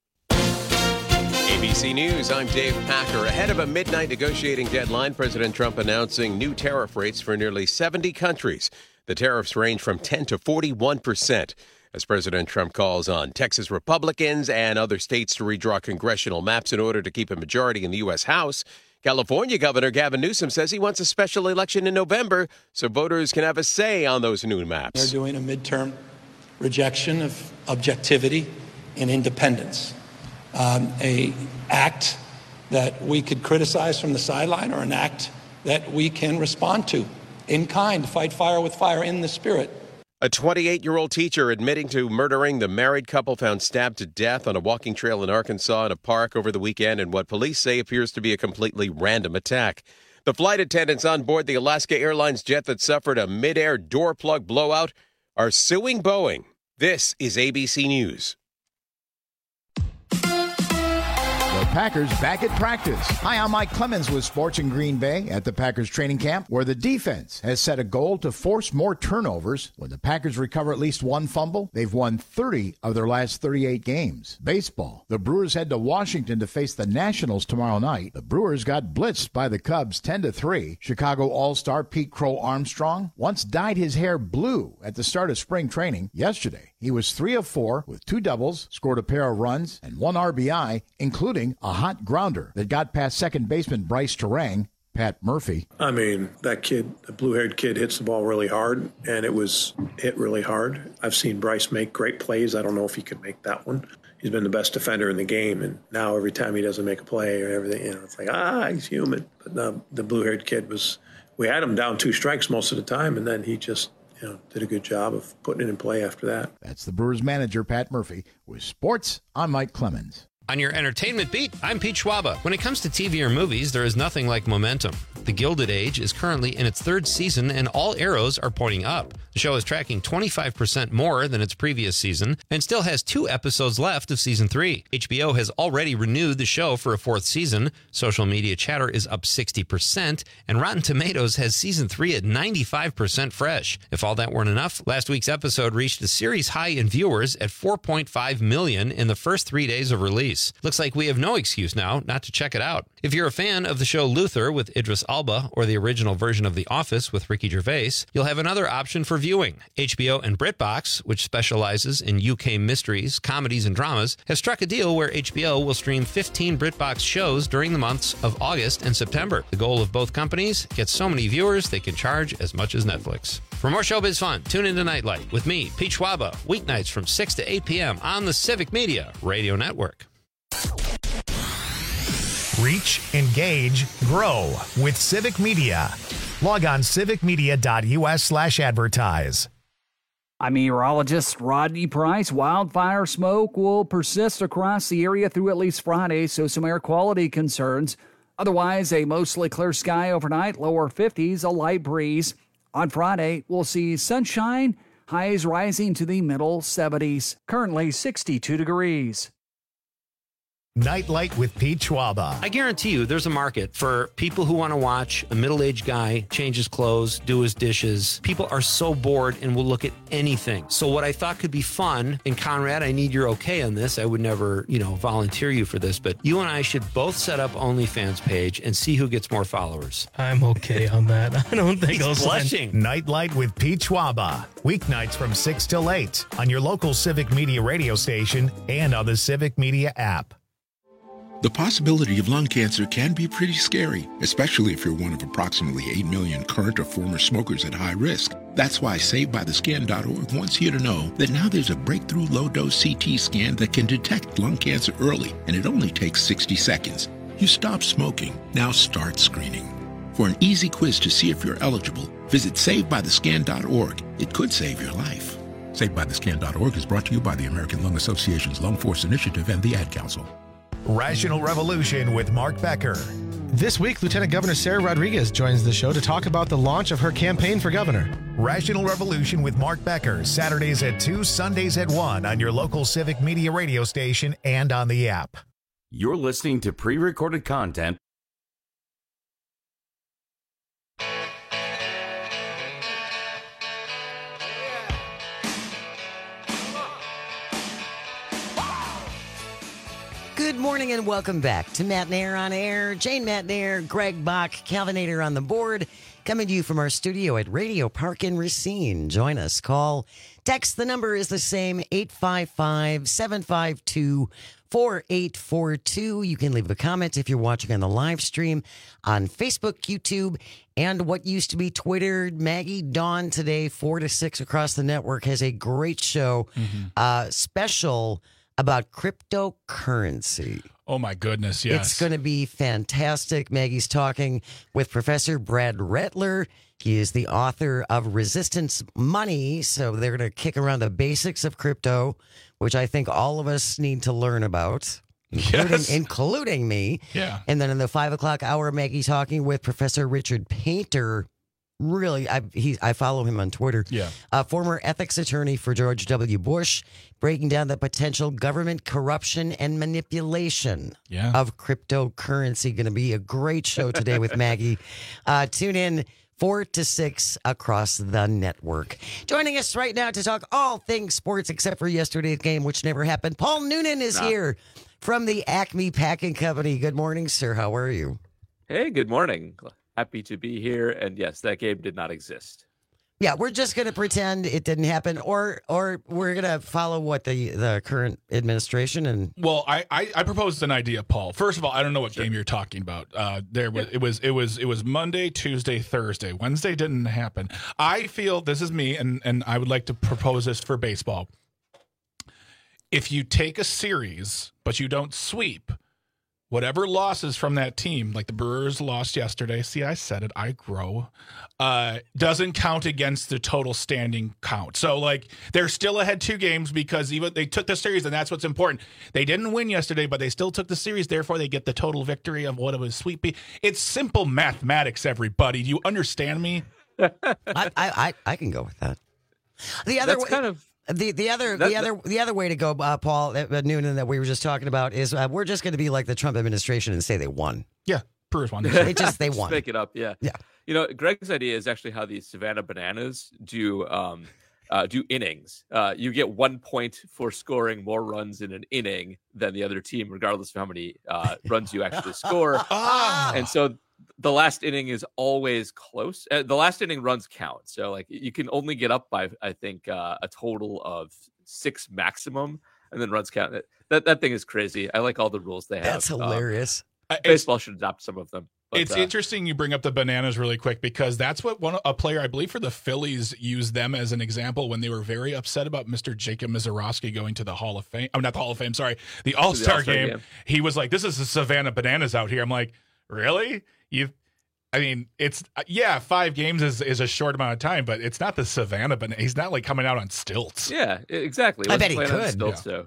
A B C News, I'm Dave Packer. Ahead of a midnight negotiating deadline, President Trump announcing new tariff rates for nearly seventy countries. The tariffs range from ten to forty-one percent. As President Trump calls on Texas Republicans and other states to redraw congressional maps in order to keep a majority in the U S House. California Governor Gavin Newsom says he wants a special election in November so voters can have a say on those new maps. They're doing a midterm rejection of objectivity and independence. Um, a act that we could criticize from the sideline, or an act that we can respond to in kind, fight fire with fire in the spirit. A twenty-eight-year-old teacher admitting to murdering the married couple found stabbed to death on a walking trail in Arkansas in a park over the weekend in what police say appears to be a completely random attack. The flight attendants on board the Alaska Airlines jet that suffered a mid-air door plug blowout are suing Boeing. This is A B C News. The Packers back at practice. Hi, I'm Mike Clemens with Sports in Green Bay at the Packers training camp, where the defense has set a goal to force more turnovers. When the Packers recover at least one fumble, they've won thirty of their last thirty-eight games. Baseball. The Brewers head to Washington to face the Nationals tomorrow night. The Brewers got blitzed by the Cubs ten to three. Chicago All-Star Pete Crow Armstrong once dyed his hair blue at the start of spring training. Yesterday, he was three of four with two doubles, scored a pair of runs, and one R B I, including a hot grounder that got past second baseman Bryce Terang. Pat Murphy. I mean, that kid, the blue-haired kid, hits the ball really hard, and it was hit really hard. I've seen Bryce make great plays. I don't know if he could make that one. He's been the best defender in the game, and now every time he doesn't make a play or everything, you know, it's like, ah, he's human. But no, the blue-haired kid was, we had him down two strikes most of the time, and then he just, you know, did a good job of putting it in play after that. That's the Brewers manager, Pat Murphy. With sports, I'm Mike Clemens. On your entertainment beat, I'm Pete Schwaba. When it comes to T V or movies, there is nothing like momentum. The Gilded Age is currently in its third season, and all arrows are pointing up. The show is tracking twenty-five percent more than its previous season and still has two episodes left of season three. H B O has already renewed the show for a fourth season. Social media chatter is up sixty percent, and Rotten Tomatoes has season three at ninety-five percent fresh. If all that weren't enough, last week's episode reached a series high in viewers at four point five million in the first three days of release. Looks like we have no excuse now not to check it out. If you're a fan of the show Luther with Idris Elba or the original version of The Office with Ricky Gervais, you'll have another option for viewing. H B O and BritBox, which specializes in U K mysteries, comedies, and dramas, has struck a deal where H B O will stream fifteen BritBox shows during the months of August and September. The goal of both companies: get so many viewers they can charge as much as Netflix. For more showbiz fun, tune into Nightlight with me, Pete Schwaba, weeknights from six to eight p.m. on the Civic Media Radio Network. Reach, engage, grow with Civic Media. Log on civicmedia.us slash advertise. I'm meteorologist Rodney Price. Wildfire smoke will persist across the area through at least Friday, so some air quality concerns. Otherwise, a mostly clear sky overnight, lower fifties, a light breeze. On Friday, we'll see sunshine, highs rising to the middle seventies. Currently sixty-two degrees. Nightlight with Pete Schwaba. I guarantee you there's a market for people who want to watch a middle-aged guy change his clothes, do his dishes. People are so bored and will look at anything. So what I thought could be fun, and Conrad, I need your okay on this. I would never, you know, volunteer you for this, but you and I should both set up OnlyFans page and see who gets more followers. I'm okay on that. I don't think He's I'll blushing. sign. Nightlight with Pete Schwaba. Weeknights from six till eight on your local Civic Media radio station and on the Civic Media app. The possibility of lung cancer can be pretty scary, especially if you're one of approximately eight million current or former smokers at high risk. That's why Saved By The Skin dot org wants you to know that now there's a breakthrough low-dose C T scan that can detect lung cancer early, and it only takes sixty seconds. You stop smoking, now start screening. For an easy quiz to see if you're eligible, visit Saved By The Skin dot org. It could save your life. Saved By The Skin dot org is brought to you by the American Lung Association's Lung Force Initiative and the Ad Council. Rational Revolution with Mark Becker. This week, Lieutenant Governor Sarah Rodriguez joins the show to talk about the launch of her campaign for governor. Rational Revolution with Mark Becker, Saturdays at two, Sundays at one on your local Civic Media radio station and on the app. You're listening to pre-recorded content. Good morning and welcome back to Matt Nair on Air. Jane Matt Nair, Greg Bach, Calvinator on the board. Coming to you from our studio at Radio Park in Racine. Join us. Call. Text. The number is the same, eight five five, seven five two, four eight four two. You can leave a comment if you're watching on the live stream on Facebook, YouTube, and what used to be Twitter. Maggie Dawn today, four to six across the network, has a great show, mm-hmm. uh, special about cryptocurrency. Oh, my goodness, yes. It's going to be fantastic. Maggie's talking with Professor Brad Rettler. He is the author of Resistance Money, so they're going to kick around the basics of crypto, which I think all of us need to learn about, including, yes. including me. Yeah. And then in the five o'clock hour, Maggie talking with Professor Richard Painter. Really, I he I follow him on Twitter. Yeah. A former ethics attorney for George W. Bush, breaking down the potential government corruption and manipulation yeah. of cryptocurrency. Going to be a great show today with Maggie. Uh, tune in four to six across the network. Joining us right now to talk all things sports except for yesterday's game, which never happened. Paul Noonan is no. here from the Acme Packing Company. Good morning, sir. How are you? Hey, good morning. Happy to be here. And yes, that game did not exist. Yeah, we're just going to pretend it didn't happen, or or we're going to follow what the, the current administration and. Well, I, I, I proposed an idea, Paul. First of all, I don't know what sure. game you're talking about. Uh, there was yeah. it was it was it was Monday, Tuesday, Thursday. Wednesday didn't happen. I feel this is me, and and I would like to propose this for baseball. If you take a series but you don't sweep, whatever losses from that team, like the Brewers lost yesterday, see, I said it, I grow, uh, doesn't count against the total standing count. So, like, they're still ahead two games because even they took the series, and that's what's important. They didn't win yesterday, but they still took the series. Therefore, they get the total victory of what it was sweep be. It's simple mathematics, everybody. Do you understand me? I, I, I, I can go with that. The other That's way, kind of... The the other that, the other the other way to go, uh, Paul uh, Noonan, that we were just talking about is uh, we're just going to be like the Trump administration and say they won. Yeah, Brewers won. They just they won. Make it up. Yeah, yeah. You know, Greg's idea is actually how the Savannah Bananas do um, uh, do innings. Uh, you get one point for scoring more runs in an inning than the other team, regardless of how many uh, runs you actually score. Ah. And so the last inning is always close. Uh, the last inning runs count. So like you can only get up by, I think, uh, a total of six maximum, and then runs count. That that thing is crazy. I like all the rules they have. That's hilarious. Um, baseball should adopt some of them. But, it's uh, interesting you bring up the bananas really quick because that's what one a player, I believe for the Phillies, used them as an example when they were very upset about Mister Jacob Misiorowski going to the Hall of Fame. I'm not the Hall of Fame, sorry, the All-Star, All-Star game. game. He was like, this is the Savannah Bananas out here. I'm like, really? You I mean, it's yeah, five games is, is a short amount of time, but it's not the Savannah Bananas. He's not like coming out on stilts. Yeah, exactly. I bet he could. Stilts, yeah.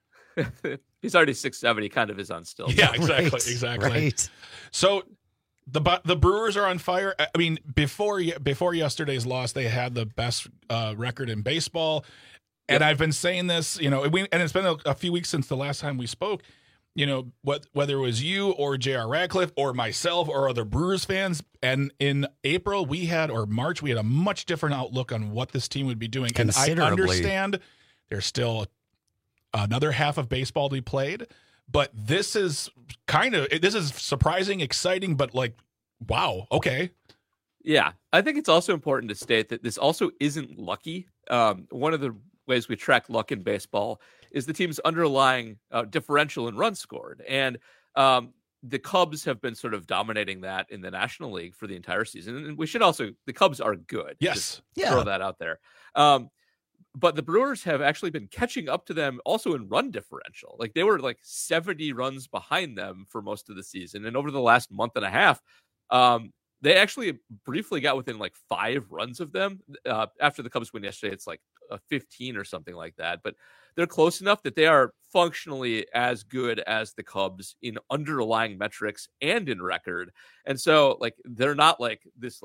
So. He's already six seven. He kind of is on stilts. Yeah, exactly, right, exactly. Right. So the the Brewers are on fire. I mean, before before yesterday's loss, they had the best uh, record in baseball, and yep. I've been saying this, you know, we, and it's been a, a few weeks since the last time we spoke. You know, what, whether it was you or J R. Radcliffe or myself or other Brewers fans, and in April we had, or March, we had a much different outlook on what this team would be doing. And I understand there's still another half of baseball to be played, but this is kind of, this is surprising, exciting, but like, wow, okay. Yeah, I think it's also important to state that this also isn't lucky. Um, one of the ways we track luck in baseball is the team's underlying uh, differential in runs scored. And um, the Cubs have been sort of dominating that in the National League for the entire season. And we should also, the Cubs are good. Yes. Just yeah. Throw that out there. Um, but the Brewers have actually been catching up to them also in run differential. Like they were like seventy runs behind them for most of the season. And over the last month and a half, um, they actually briefly got within like five runs of them. Uh, after the Cubs win yesterday, it's like a fifteen or something like that. But they're close enough that they are functionally as good as the Cubs in underlying metrics and in record. And so like they're not like this like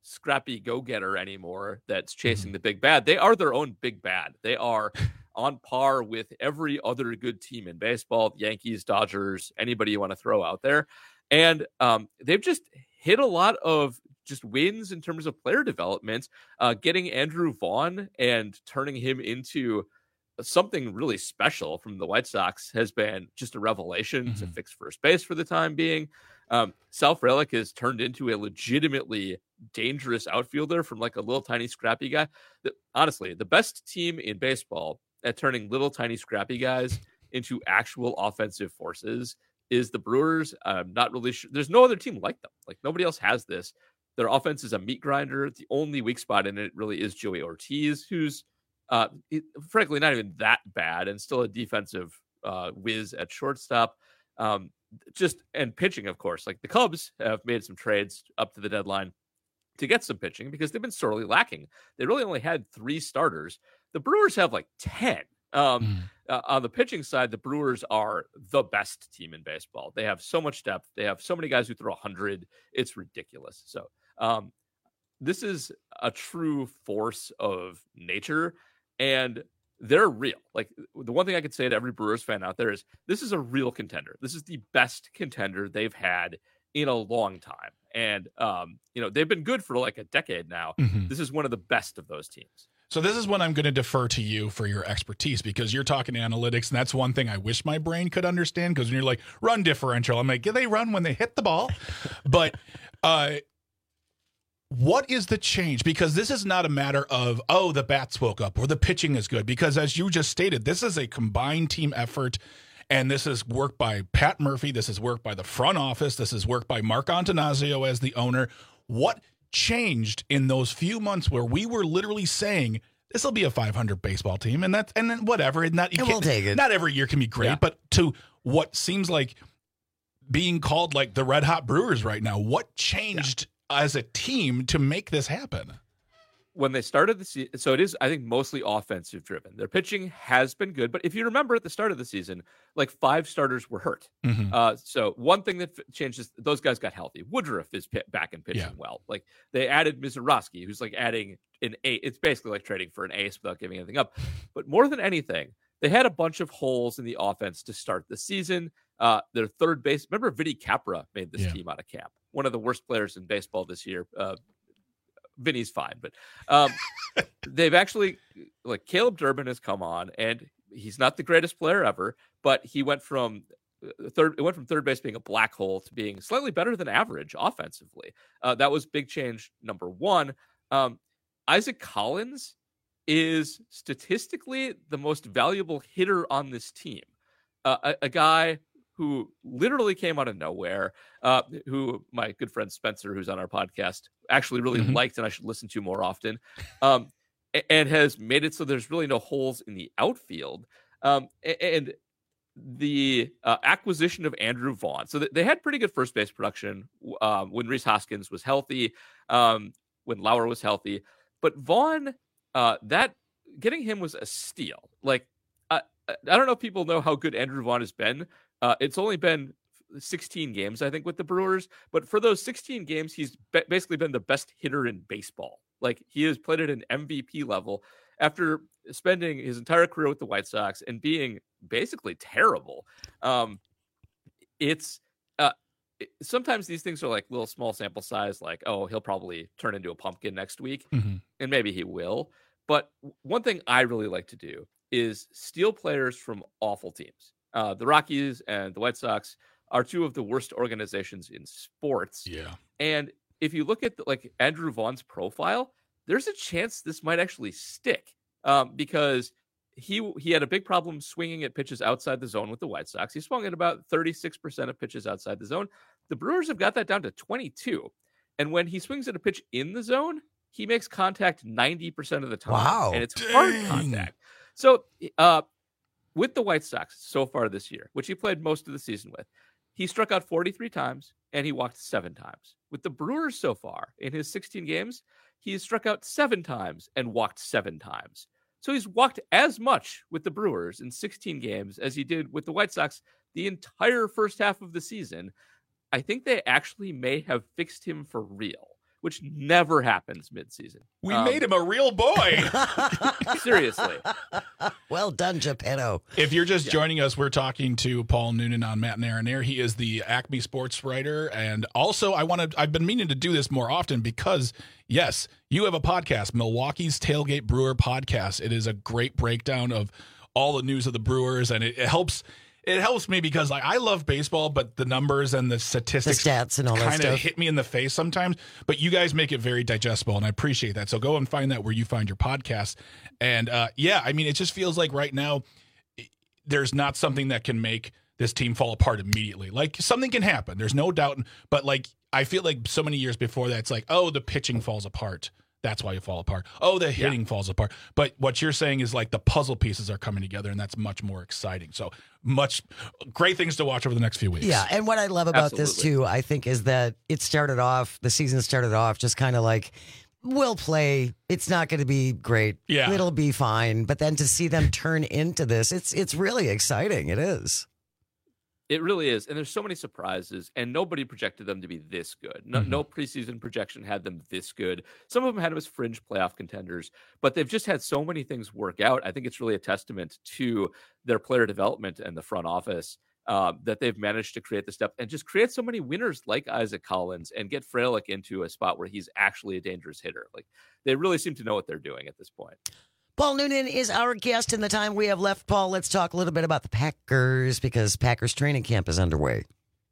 scrappy go-getter anymore that's chasing the big bad. They are their own big bad. They are on par with every other good team in baseball, Yankees, Dodgers, anybody you want to throw out there. And um, they've just hit a lot of just wins in terms of player development, uh, getting Andrew Vaughn and turning him into something really special from the White Sox has been just a revelation mm-hmm. to fix first base for the time being. Um, Sal Frelick has turned into a legitimately dangerous outfielder from like a little tiny scrappy guy. The, honestly, the best team in baseball at turning little tiny scrappy guys into actual offensive forces is the Brewers. I'm not really sure. There's no other team like them. Like nobody else has this. Their offense is a meat grinder. The only weak spot in it really is Joey Ortiz, who's uh, frankly not even that bad and still a defensive uh, whiz at shortstop. Um, just and pitching, of course, like the Cubs have made some trades up to the deadline to get some pitching because they've been sorely lacking. They really only had three starters. The Brewers have like ten. Um, mm. uh, on the pitching side, the Brewers are the best team in baseball. They have so much depth. They have so many guys who throw one hundred. It's ridiculous. So um, this is a true force of nature, and they're real. Like the one thing I could say to every Brewers fan out there is this is a real contender. This is the best contender they've had in a long time. And, um, you know, they've been good for like a decade now. Mm-hmm. This is one of the best of those teams. So this is when I'm going to defer to you for your expertise because you're talking analytics, and that's one thing I wish my brain could understand because when you're like, run differential, I'm like, yeah, they run when they hit the ball. But uh, what is the change? Because this is not a matter of, oh, the bats woke up or the pitching is good. Because as you just stated, this is a combined team effort. And this is work by Pat Murphy. This is work by the front office. This is work by Mark Antanasio as the owner. What changed in those few months where we were literally saying this will be a five hundred baseball team, and that's and then whatever. And not you and we'll take it. Not every year can be great, yeah. but to what seems like being called like the Red Hot Brewers right now. What changed yeah. as a team to make this happen? When they started the season, so it is, I think, mostly offensive driven. Their pitching has been good, but if you remember at the start of the season, like five starters were hurt. Mm-hmm. Uh, so one thing that f- changed is those guys got healthy. Woodruff is p- back and pitching yeah. well. Like they added Mizorowski, who's like adding an ace. It's basically like trading for an ace without giving anything up. But more than anything, they had a bunch of holes in the offense to start the season. Uh, their third base, remember Vinny Capra made this yeah. team out of camp. One of the worst players in baseball this year. Uh, Vinny's fine, but um, they've actually, like Caleb Durbin has come on, and he's not the greatest player ever, but he went from third, it went from third base being a black hole to being slightly better than average offensively. Uh, that was big change number one. Um, Isaac Collins is statistically the most valuable hitter on this team. Uh, a, a guy who literally came out of nowhere, uh, who my good friend Spencer, who's on our podcast, actually really mm-hmm. liked and I should listen to more often, um, and has made it so there's really no holes in the outfield. Um, and the uh, acquisition of Andrew Vaughn. So they had pretty good first base production um, when Rhys Hoskins was healthy, um, when Lauer was healthy. But Vaughn, uh, that getting him was a steal. Like, uh, I don't know if people know how good Andrew Vaughn has been. Uh, it's only been sixteen games, I think, with the Brewers. But for those sixteen games, he's be- basically been the best hitter in baseball. Like, he has played at an M V P level after spending his entire career with the White Sox and being basically terrible. Um, it's uh, it, sometimes these things are like little small sample size, like, oh, he'll probably turn into a pumpkin next week. Mm-hmm. And maybe he will. But one thing I really like to do is steal players from awful teams. Uh, the Rockies and the White Sox are two of the worst organizations in sports. Yeah. And if you look at the, like Andrew Vaughn's profile, there's a chance this might actually stick um, because he he had a big problem swinging at pitches outside the zone with the White Sox. He swung at about thirty-six percent of pitches outside the zone. The Brewers have got that down to twenty-two. And when he swings at a pitch in the zone, he makes contact ninety percent of the time. Wow. And it's hard contact. So, uh, with the White Sox so far this year, which he played most of the season with, he struck out forty-three times and he walked seven times. With the Brewers so far, in his sixteen games, he has struck out seven times and walked seven times. So he's walked as much with the Brewers in sixteen games as he did with the White Sox the entire first half of the season. I think they actually may have fixed him for real, which never happens midseason. We um, made him a real boy. Seriously. Well done, Geppetto. If you're just Yeah. joining us, we're talking to Paul Noonan on Matt and Aaron Air. He is the Acme sports writer. And also, I want to, I've been meaning to do this more often because, yes, you have a podcast, Milwaukee's Tailgate Brewer Podcast. It is a great breakdown of all the news of the Brewers, and it, it helps It helps me because like I love baseball, but the numbers and the statistics The stats and all that kind of stuff. hit me in the face sometimes. But you guys make it very digestible, and I appreciate that. So go and find that where you find your podcast. And uh, yeah, I mean, it just feels like right now there's not something that can make this team fall apart immediately. Like something can happen, there's no doubt. But like I feel like so many years before that, it's like, oh, the pitching falls apart. That's why you fall apart. Oh, the hitting yeah. falls apart. But what you're saying is like the puzzle pieces are coming together, and that's much more exciting. So much great things to watch over the next few weeks. Yeah, and what I love about Absolutely. this too, I think, is that it started off, the season started off just kind of like, we'll play. It's not going to be great. Yeah. It'll be fine. But then to see them turn into this, it's it's really exciting. It is. It really is. And there's so many surprises, and nobody projected them to be this good. No, Mm-hmm. no preseason projection had them this good. Some of them had them as fringe playoff contenders, but they've just had so many things work out. I think it's really a testament to their player development and the front office uh, that they've managed to create this stuff and just create so many winners like Isaac Collins and get Frelick into a spot where he's actually a dangerous hitter. Like they really seem to know what they're doing at this point. Paul Noonan is our guest in the time we have left. Paul, let's talk a little bit about the Packers because Packers training camp is underway.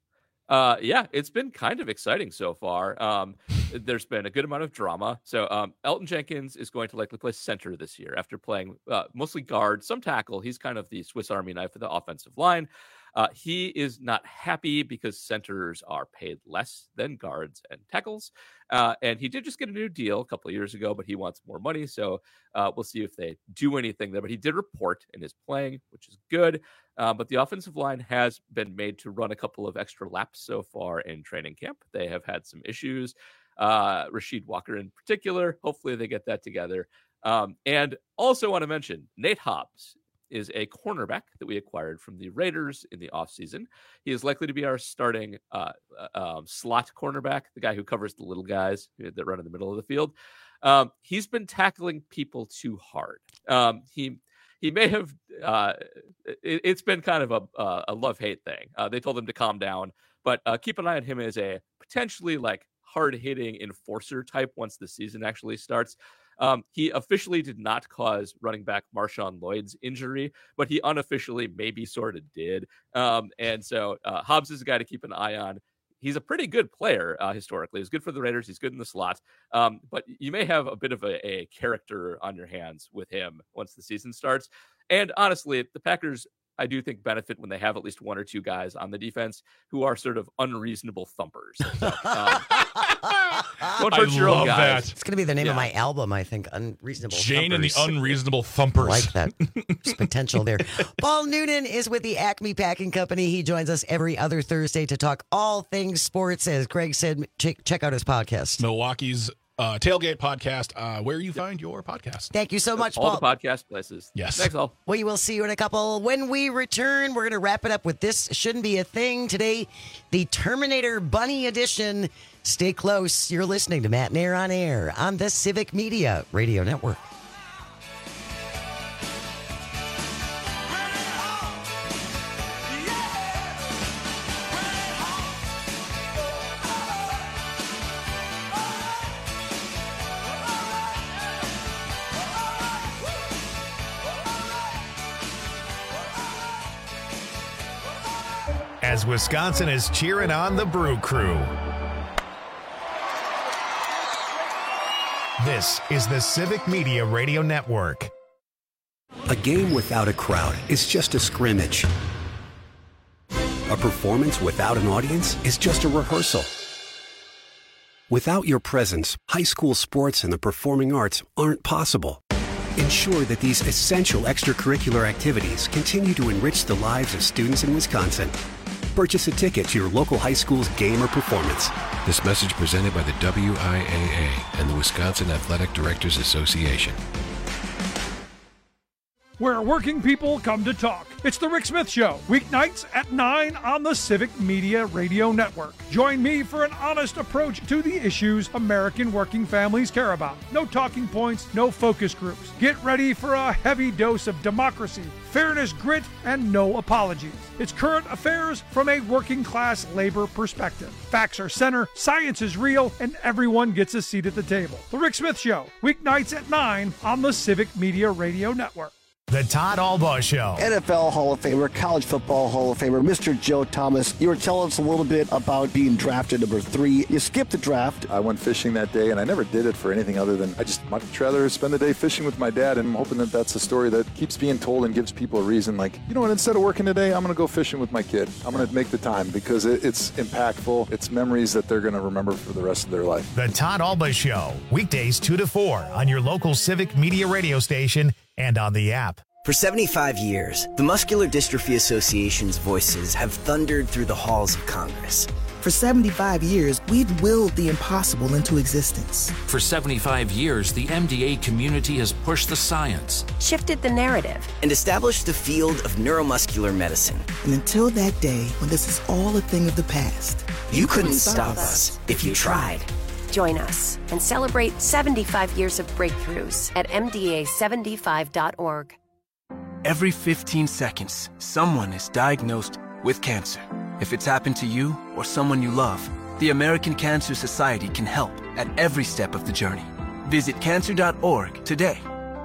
Uh, yeah, it's been kind of exciting so far. Um, there's been a good amount of drama. So um, Elton Jenkins is going to likely play center this year after playing uh, mostly guard, some tackle. He's kind of the Swiss Army knife of the offensive line. Uh, he is not happy because centers are paid less than guards and tackles. Uh, and he did just get a new deal a couple of years ago, but he wants more money. So uh, we'll see if they do anything there. But he did report and is playing, which is good. Uh, but the offensive line has been made to run a couple of extra laps so far in training camp. They have had some issues. Uh, Rasheed Walker in particular. Hopefully they get that together. Um, and also want to mention Nate Hobbs is a cornerback that we acquired from the Raiders in the offseason. He is likely to be our starting uh, um, slot cornerback, the guy who covers the little guys that run in the middle of the field. Um, he's been tackling people too hard. Um, he he may have, uh, it, it's been kind of a, a love-hate thing. Uh, they told him to calm down, but uh, keep an eye on him as a potentially like hard-hitting enforcer type once the season actually starts. Um, he officially did not cause running back Marshawn Lloyd's injury, but he unofficially maybe sort of did. Um, and so uh, Hobbs is a guy to keep an eye on. He's a pretty good player uh, historically. He's good for the Raiders. He's good in the slot. Um, but you may have a bit of a, a character on your hands with him once the season starts. And honestly, the Packers, I do think, benefit when they have at least one or two guys on the defense who are sort of unreasonable thumpers. So, um, don't hurt I your own love guys. that. It's going to be the name Yeah. of my album, I think. Unreasonable Jane and the Thumpers. Unreasonable Thumpers. Like that. There's potential there. Paul Noonan is with the Acme Packing Company. He joins us every other Thursday to talk all things sports. As Greg said, check, check out his podcast. Milwaukee's uh, Tailgate Podcast, uh, where you find your podcast. Thank you so much, All Paul. the podcast places. Yes. Thanks, all. We will see you in a couple. When we return, we're going to wrap it up with This Shouldn't Be a Thing. Today, the Terminator Bunny Edition. Stay close. You're listening to Matt and Aaron on Air on the Civic Media Radio Network. As Wisconsin is cheering on the Brew Crew. This is the Civic Media Radio Network. A game without a crowd is just a scrimmage. A performance without an audience is just a rehearsal. Without your presence, high school sports and the performing arts aren't possible. Ensure that these essential extracurricular activities continue to enrich the lives of students in Wisconsin. Purchase a ticket to your local high school's game or performance. This message presented by the W I A A and the Wisconsin Athletic Directors Association. where working people come to talk. It's The Rick Smith Show, weeknights at nine on the Civic Media Radio Network. Join me for an honest approach to the issues American working families care about. No talking points, no focus groups. Get ready for a heavy dose of democracy, fairness, grit, and no apologies. It's current affairs from a working class labor perspective. Facts are center, science is real, and everyone gets a seat at the table. The Rick Smith Show, weeknights at nine on the Civic Media Radio Network. The Todd Albaugh Show. N F L Hall of Famer, College Football Hall of Famer, Mister Joe Thomas. You were telling us a little bit about being drafted number three. You skipped the draft. I went fishing that day, and I never did it for anything other than I just much rather spend the day fishing with my dad, and I'm hoping that that's a story that keeps being told and gives people a reason. Like, you know what, instead of working today, I'm going to go fishing with my kid. I'm going to make the time because it, it's impactful. It's memories that they're going to remember for the rest of their life. The Todd Albaugh Show, weekdays two to four on your local Civic Media radio station and on the app. For seventy-five years, the Muscular Dystrophy Association's voices have thundered through the halls of Congress. For seventy-five years, we've willed the impossible into existence. For seventy-five years, the M D A community has pushed the science, shifted the narrative, and established the field of neuromuscular medicine. And until that day when this is all a thing of the past, you, you couldn't, couldn't stop us if you tried. Join us and celebrate seventy-five years of breakthroughs at M D A seventy-five dot org. Every fifteen seconds, someone is diagnosed with cancer. If it's happened to you or someone you love, the American Cancer Society can help at every step of the journey. Visit cancer dot org today.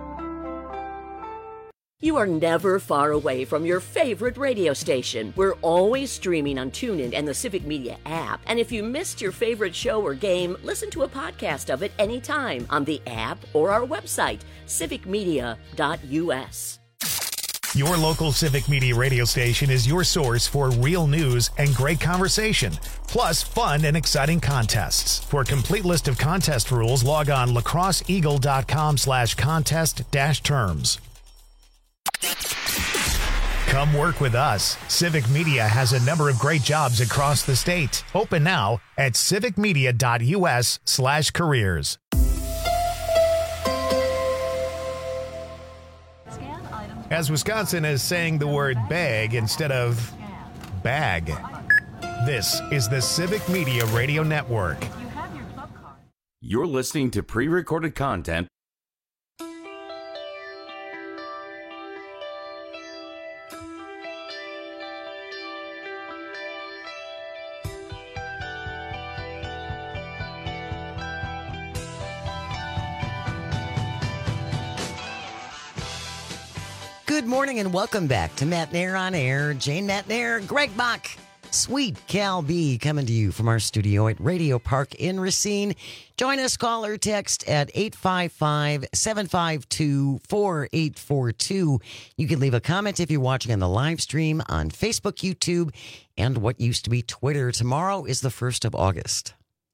You are never far away from your favorite radio station. We're always streaming on TuneIn and the Civic Media app. And if you missed your favorite show or game, listen to a podcast of it anytime on the app or our website, civic media dot u s. Your local Civic Media radio station is your source for real news and great conversation, plus fun and exciting contests. For a complete list of contest rules, log on lacrosseeagle.com slash contest dash terms. Come work with us. Civic Media has a number of great jobs across the state. Open now at civic media dot u s slash careers. As Wisconsin is saying the word bag instead of bag. This is the Civic Media Radio Network. You're listening to pre-recorded content. Good morning and welcome back to Matt Nair on Air. Jane Matt Nair, Greg Bach, Sweet Cal B coming to you from our studio at Radio Park in Racine. Join us, call or text at eight five five, seven five two, four eight four two. You can leave a comment if you're watching on the live stream on Facebook, YouTube, and what used to be Twitter. Tomorrow is the first of August.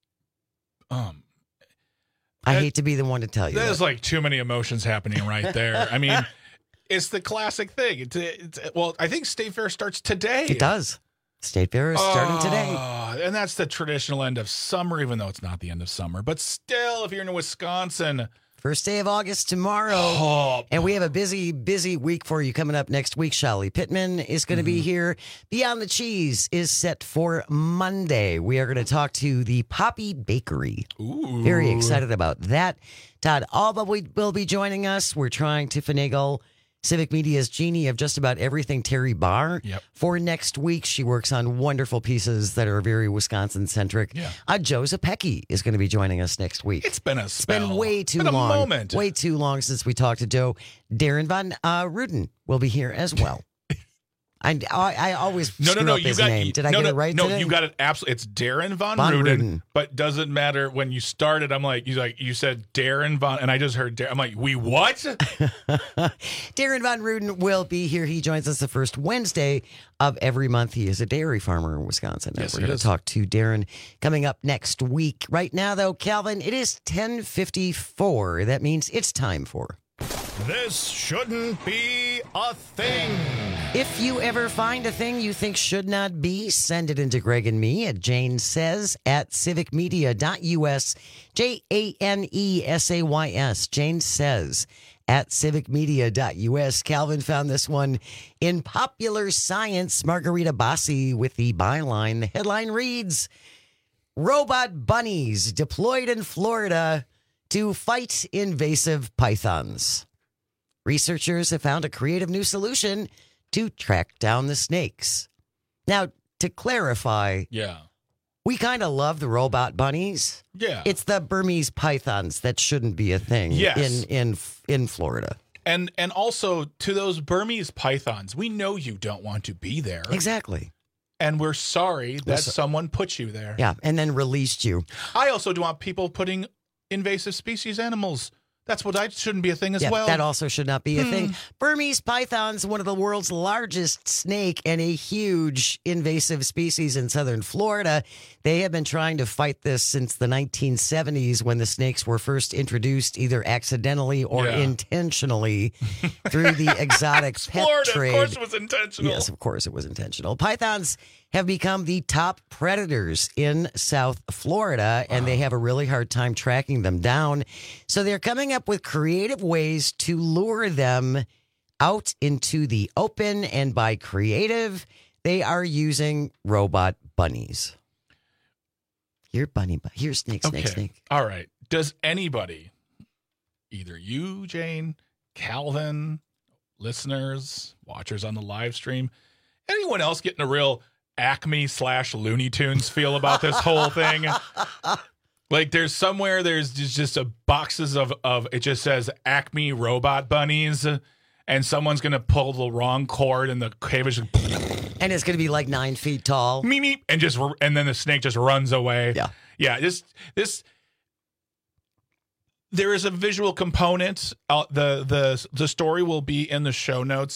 Um, I hate to be the one to tell you. There's that. like too many emotions happening right there. I mean, it's the classic thing. It's, it's, well, I think State Fair starts today. It does. State Fair is starting today. Oh, and that's the traditional end of summer, even though it's not the end of summer. But still, if you're in Wisconsin, first day of August tomorrow. Oh. And we have a busy, busy week for you coming up next week. Shelly Pittman is going to mm-hmm. be here. Beyond the Cheese is set for Monday. We are going to talk to the Poppy Bakery. Ooh. Very excited about that. Todd Albaugh will be joining us. We're trying to finagle Civic Media's genie of just about everything, Terry Barr, yep. for next week. She works on wonderful pieces that are very Wisconsin-centric. Yeah. Uh, Joe Zapecki is going to be joining us next week. It's been a spell. It's been way too it's been long. A moment. Way too long since we talked to Joe. Darren Von uh, Ruden will be here as well. I, I, I always no, screw no, no, up you his got, name. Did I no, get no, it right No, today? you got it absolutely. It's Darren Von, Von Ruden, Ruden. but doesn't matter when you started. I'm like, you like you said Darren Von, and I just heard Darren. I'm like, we what? Darren Von Ruden will be here. He joins us the first Wednesday of every month. He is a dairy farmer in Wisconsin. Yes, We're going to talk to Darren coming up next week. Right now, though, Calvin, it is ten fifty-four. That means it's time for... This shouldn't be a thing. If you ever find a thing you think should not be, send it into Greg and me at Jane Says at civic media dot U S. J A N E S A Y S. Jane Says at civic media dot U S. Calvin found this one in Popular Science. Margarita Bassi with the byline. The headline reads, Robot bunnies deployed in Florida to fight invasive pythons. Researchers have found a creative new solution to track down the snakes. Now, to clarify, yeah, we kind of love the robot bunnies. Yeah. It's the Burmese pythons that shouldn't be a thing Yes. in, in, in Florida. And and also to those Burmese pythons, we know you don't want to be there. Exactly. And we're sorry that We're so- someone put you there. Yeah, and then released you. I also don't want people putting invasive species animals. That's what I shouldn't be a thing as yeah, well. That also should not be a Hmm. thing. Burmese pythons, one of the world's largest snake and a huge invasive species in southern Florida. They have been trying to fight this since the nineteen seventies when the snakes were first introduced either accidentally or Yeah. intentionally through the exotic pet Florida, trade. of course it was intentional. Yes, of course it was intentional. Pythons have become the top predators in South Florida, and they have a really hard time tracking them down. So they're coming up with creative ways to lure them out into the open, and by creative, they are using robot bunnies. Here, bunny, bu- here, snake, snake, Okay. snake. All right. Does anybody, either you, Jane, Calvin, listeners, watchers on the live stream, anyone else getting a real Acme slash Looney Tunes feel about this whole thing? Like there's somewhere there's just, just a boxes of, of it just says Acme robot bunnies, and someone's gonna pull the wrong cord and the cave is just, And it's going to be like nine feet tall. meep, meep, and just and then the snake just runs away. Yeah. Yeah, this this there is a visual component. Uh, the the the story will be in the show notes.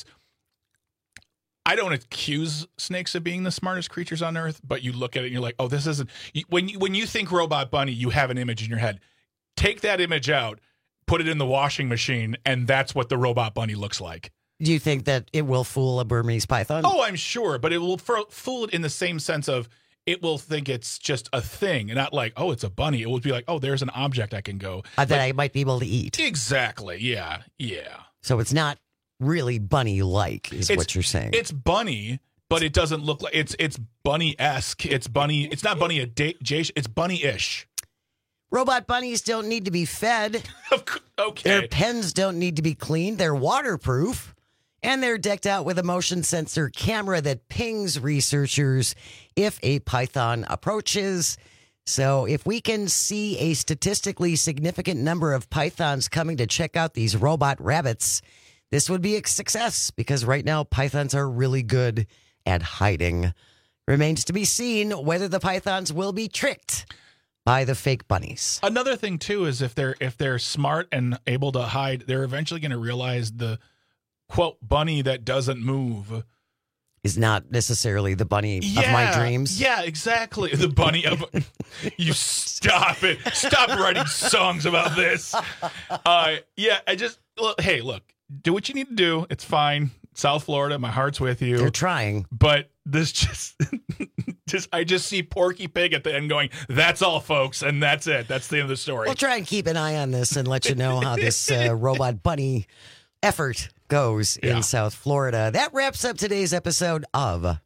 I don't accuse snakes of being the smartest creatures on earth, but you look at it and you're like, oh, this isn't. When you, when you think robot bunny, you have an image in your head. Take that image out, put it in the washing machine, and that's what the robot bunny looks like. Do you think that it will fool a Burmese python? Oh, I'm sure, but it will f- fool it in the same sense of it will think it's just a thing, and not like, oh, it's a bunny. It will be like, oh, there's an object I can go. Uh, that Like- I might be able to eat. Exactly. Yeah. Yeah. So it's not really bunny-like, is It's- what you're saying. It's bunny, but it doesn't look like it's it's bunny-esque. It's bunny. It's not bunny adjacent. It's bunny-ish. Robot bunnies don't need to be fed. Okay. Their pens don't need to be cleaned. They're waterproof. And they're decked out with a motion sensor camera that pings researchers if a python approaches. So if we can see a statistically significant number of pythons coming to check out these robot rabbits, this would be a success because right now pythons are really good at hiding. Remains to be seen whether the pythons will be tricked by the fake bunnies. Another thing too is if they're if they're smart and able to hide, they're eventually going to realize the quote bunny that doesn't move Is not necessarily the bunny of my dreams. Yeah, exactly. The bunny of you. Stop it. Stop writing songs about this. Uh, yeah, I just look, hey, look, do what you need to do. It's fine. South Florida, my heart's with you. They're trying, but this just, just I just see Porky Pig at the end going, "That's all, folks," and that's it. That's the end of the story. We'll try and keep an eye on this and let you know how this uh, robot bunny effort goes Yeah. in South Florida. That wraps up today's episode of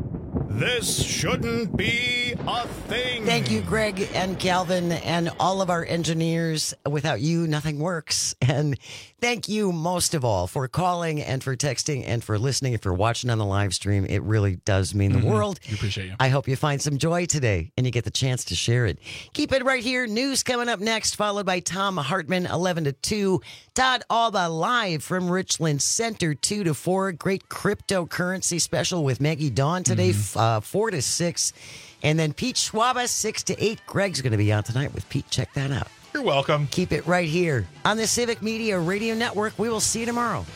This Shouldn't Be a Thing. Thank you, Greg and Calvin, and all of our engineers. Without you, nothing works. And thank you most of all for calling and for texting and for listening and for watching on the live stream. It really does mean the Mhm. world. We appreciate you. I hope you find some joy today and you get the chance to share it. Keep it right here. News coming up next, followed by Tom Hartman, eleven to two. Todd Alba live from Richland Center, two to four. Great cryptocurrency special with Maggie Dawn today, Mm-hmm. uh, four to six. And then Pete Schwaba, six to eight. Greg's going to be on tonight with Pete. Check that out. You're welcome. Keep it right here on the Civic Media Radio Network. We will see you tomorrow.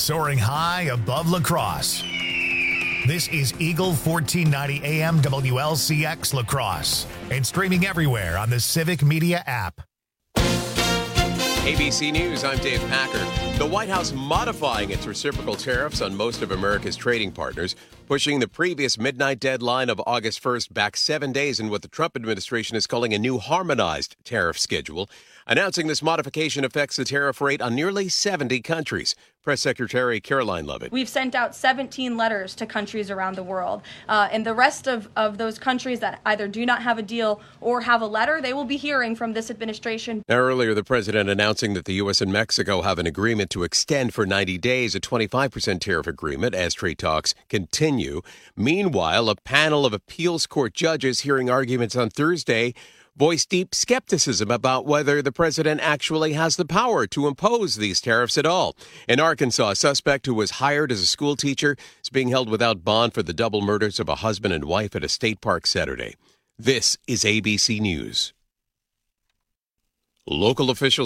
soaring high above La Crosse. This is Eagle fourteen ninety A M W L C X La Crosse and streaming everywhere on the Civic Media app. A B C News, I'm Dave Packer. The White House modifying its reciprocal tariffs on most of America's trading partners, pushing the previous midnight deadline of August first back seven days in what the Trump administration is calling a new harmonized tariff schedule. Announcing this modification affects the tariff rate on nearly seventy countries. Press Secretary Caroline Leavitt. We've sent out seventeen letters to countries around the world. Uh, and the rest of, of those countries that either do not have a deal or have a letter, they will be hearing from this administration. Now, earlier, the president announcing that the U S and Mexico have an agreement to extend for ninety days a twenty-five percent tariff agreement as trade talks continue. Meanwhile, a panel of appeals court judges hearing arguments on Thursday voiced deep skepticism about whether the president actually has the power to impose these tariffs at all. In Arkansas, a suspect who was hired as a school teacher is being held without bond for the double murders of a husband and wife at a state park Saturday. This is A B C News. Local officials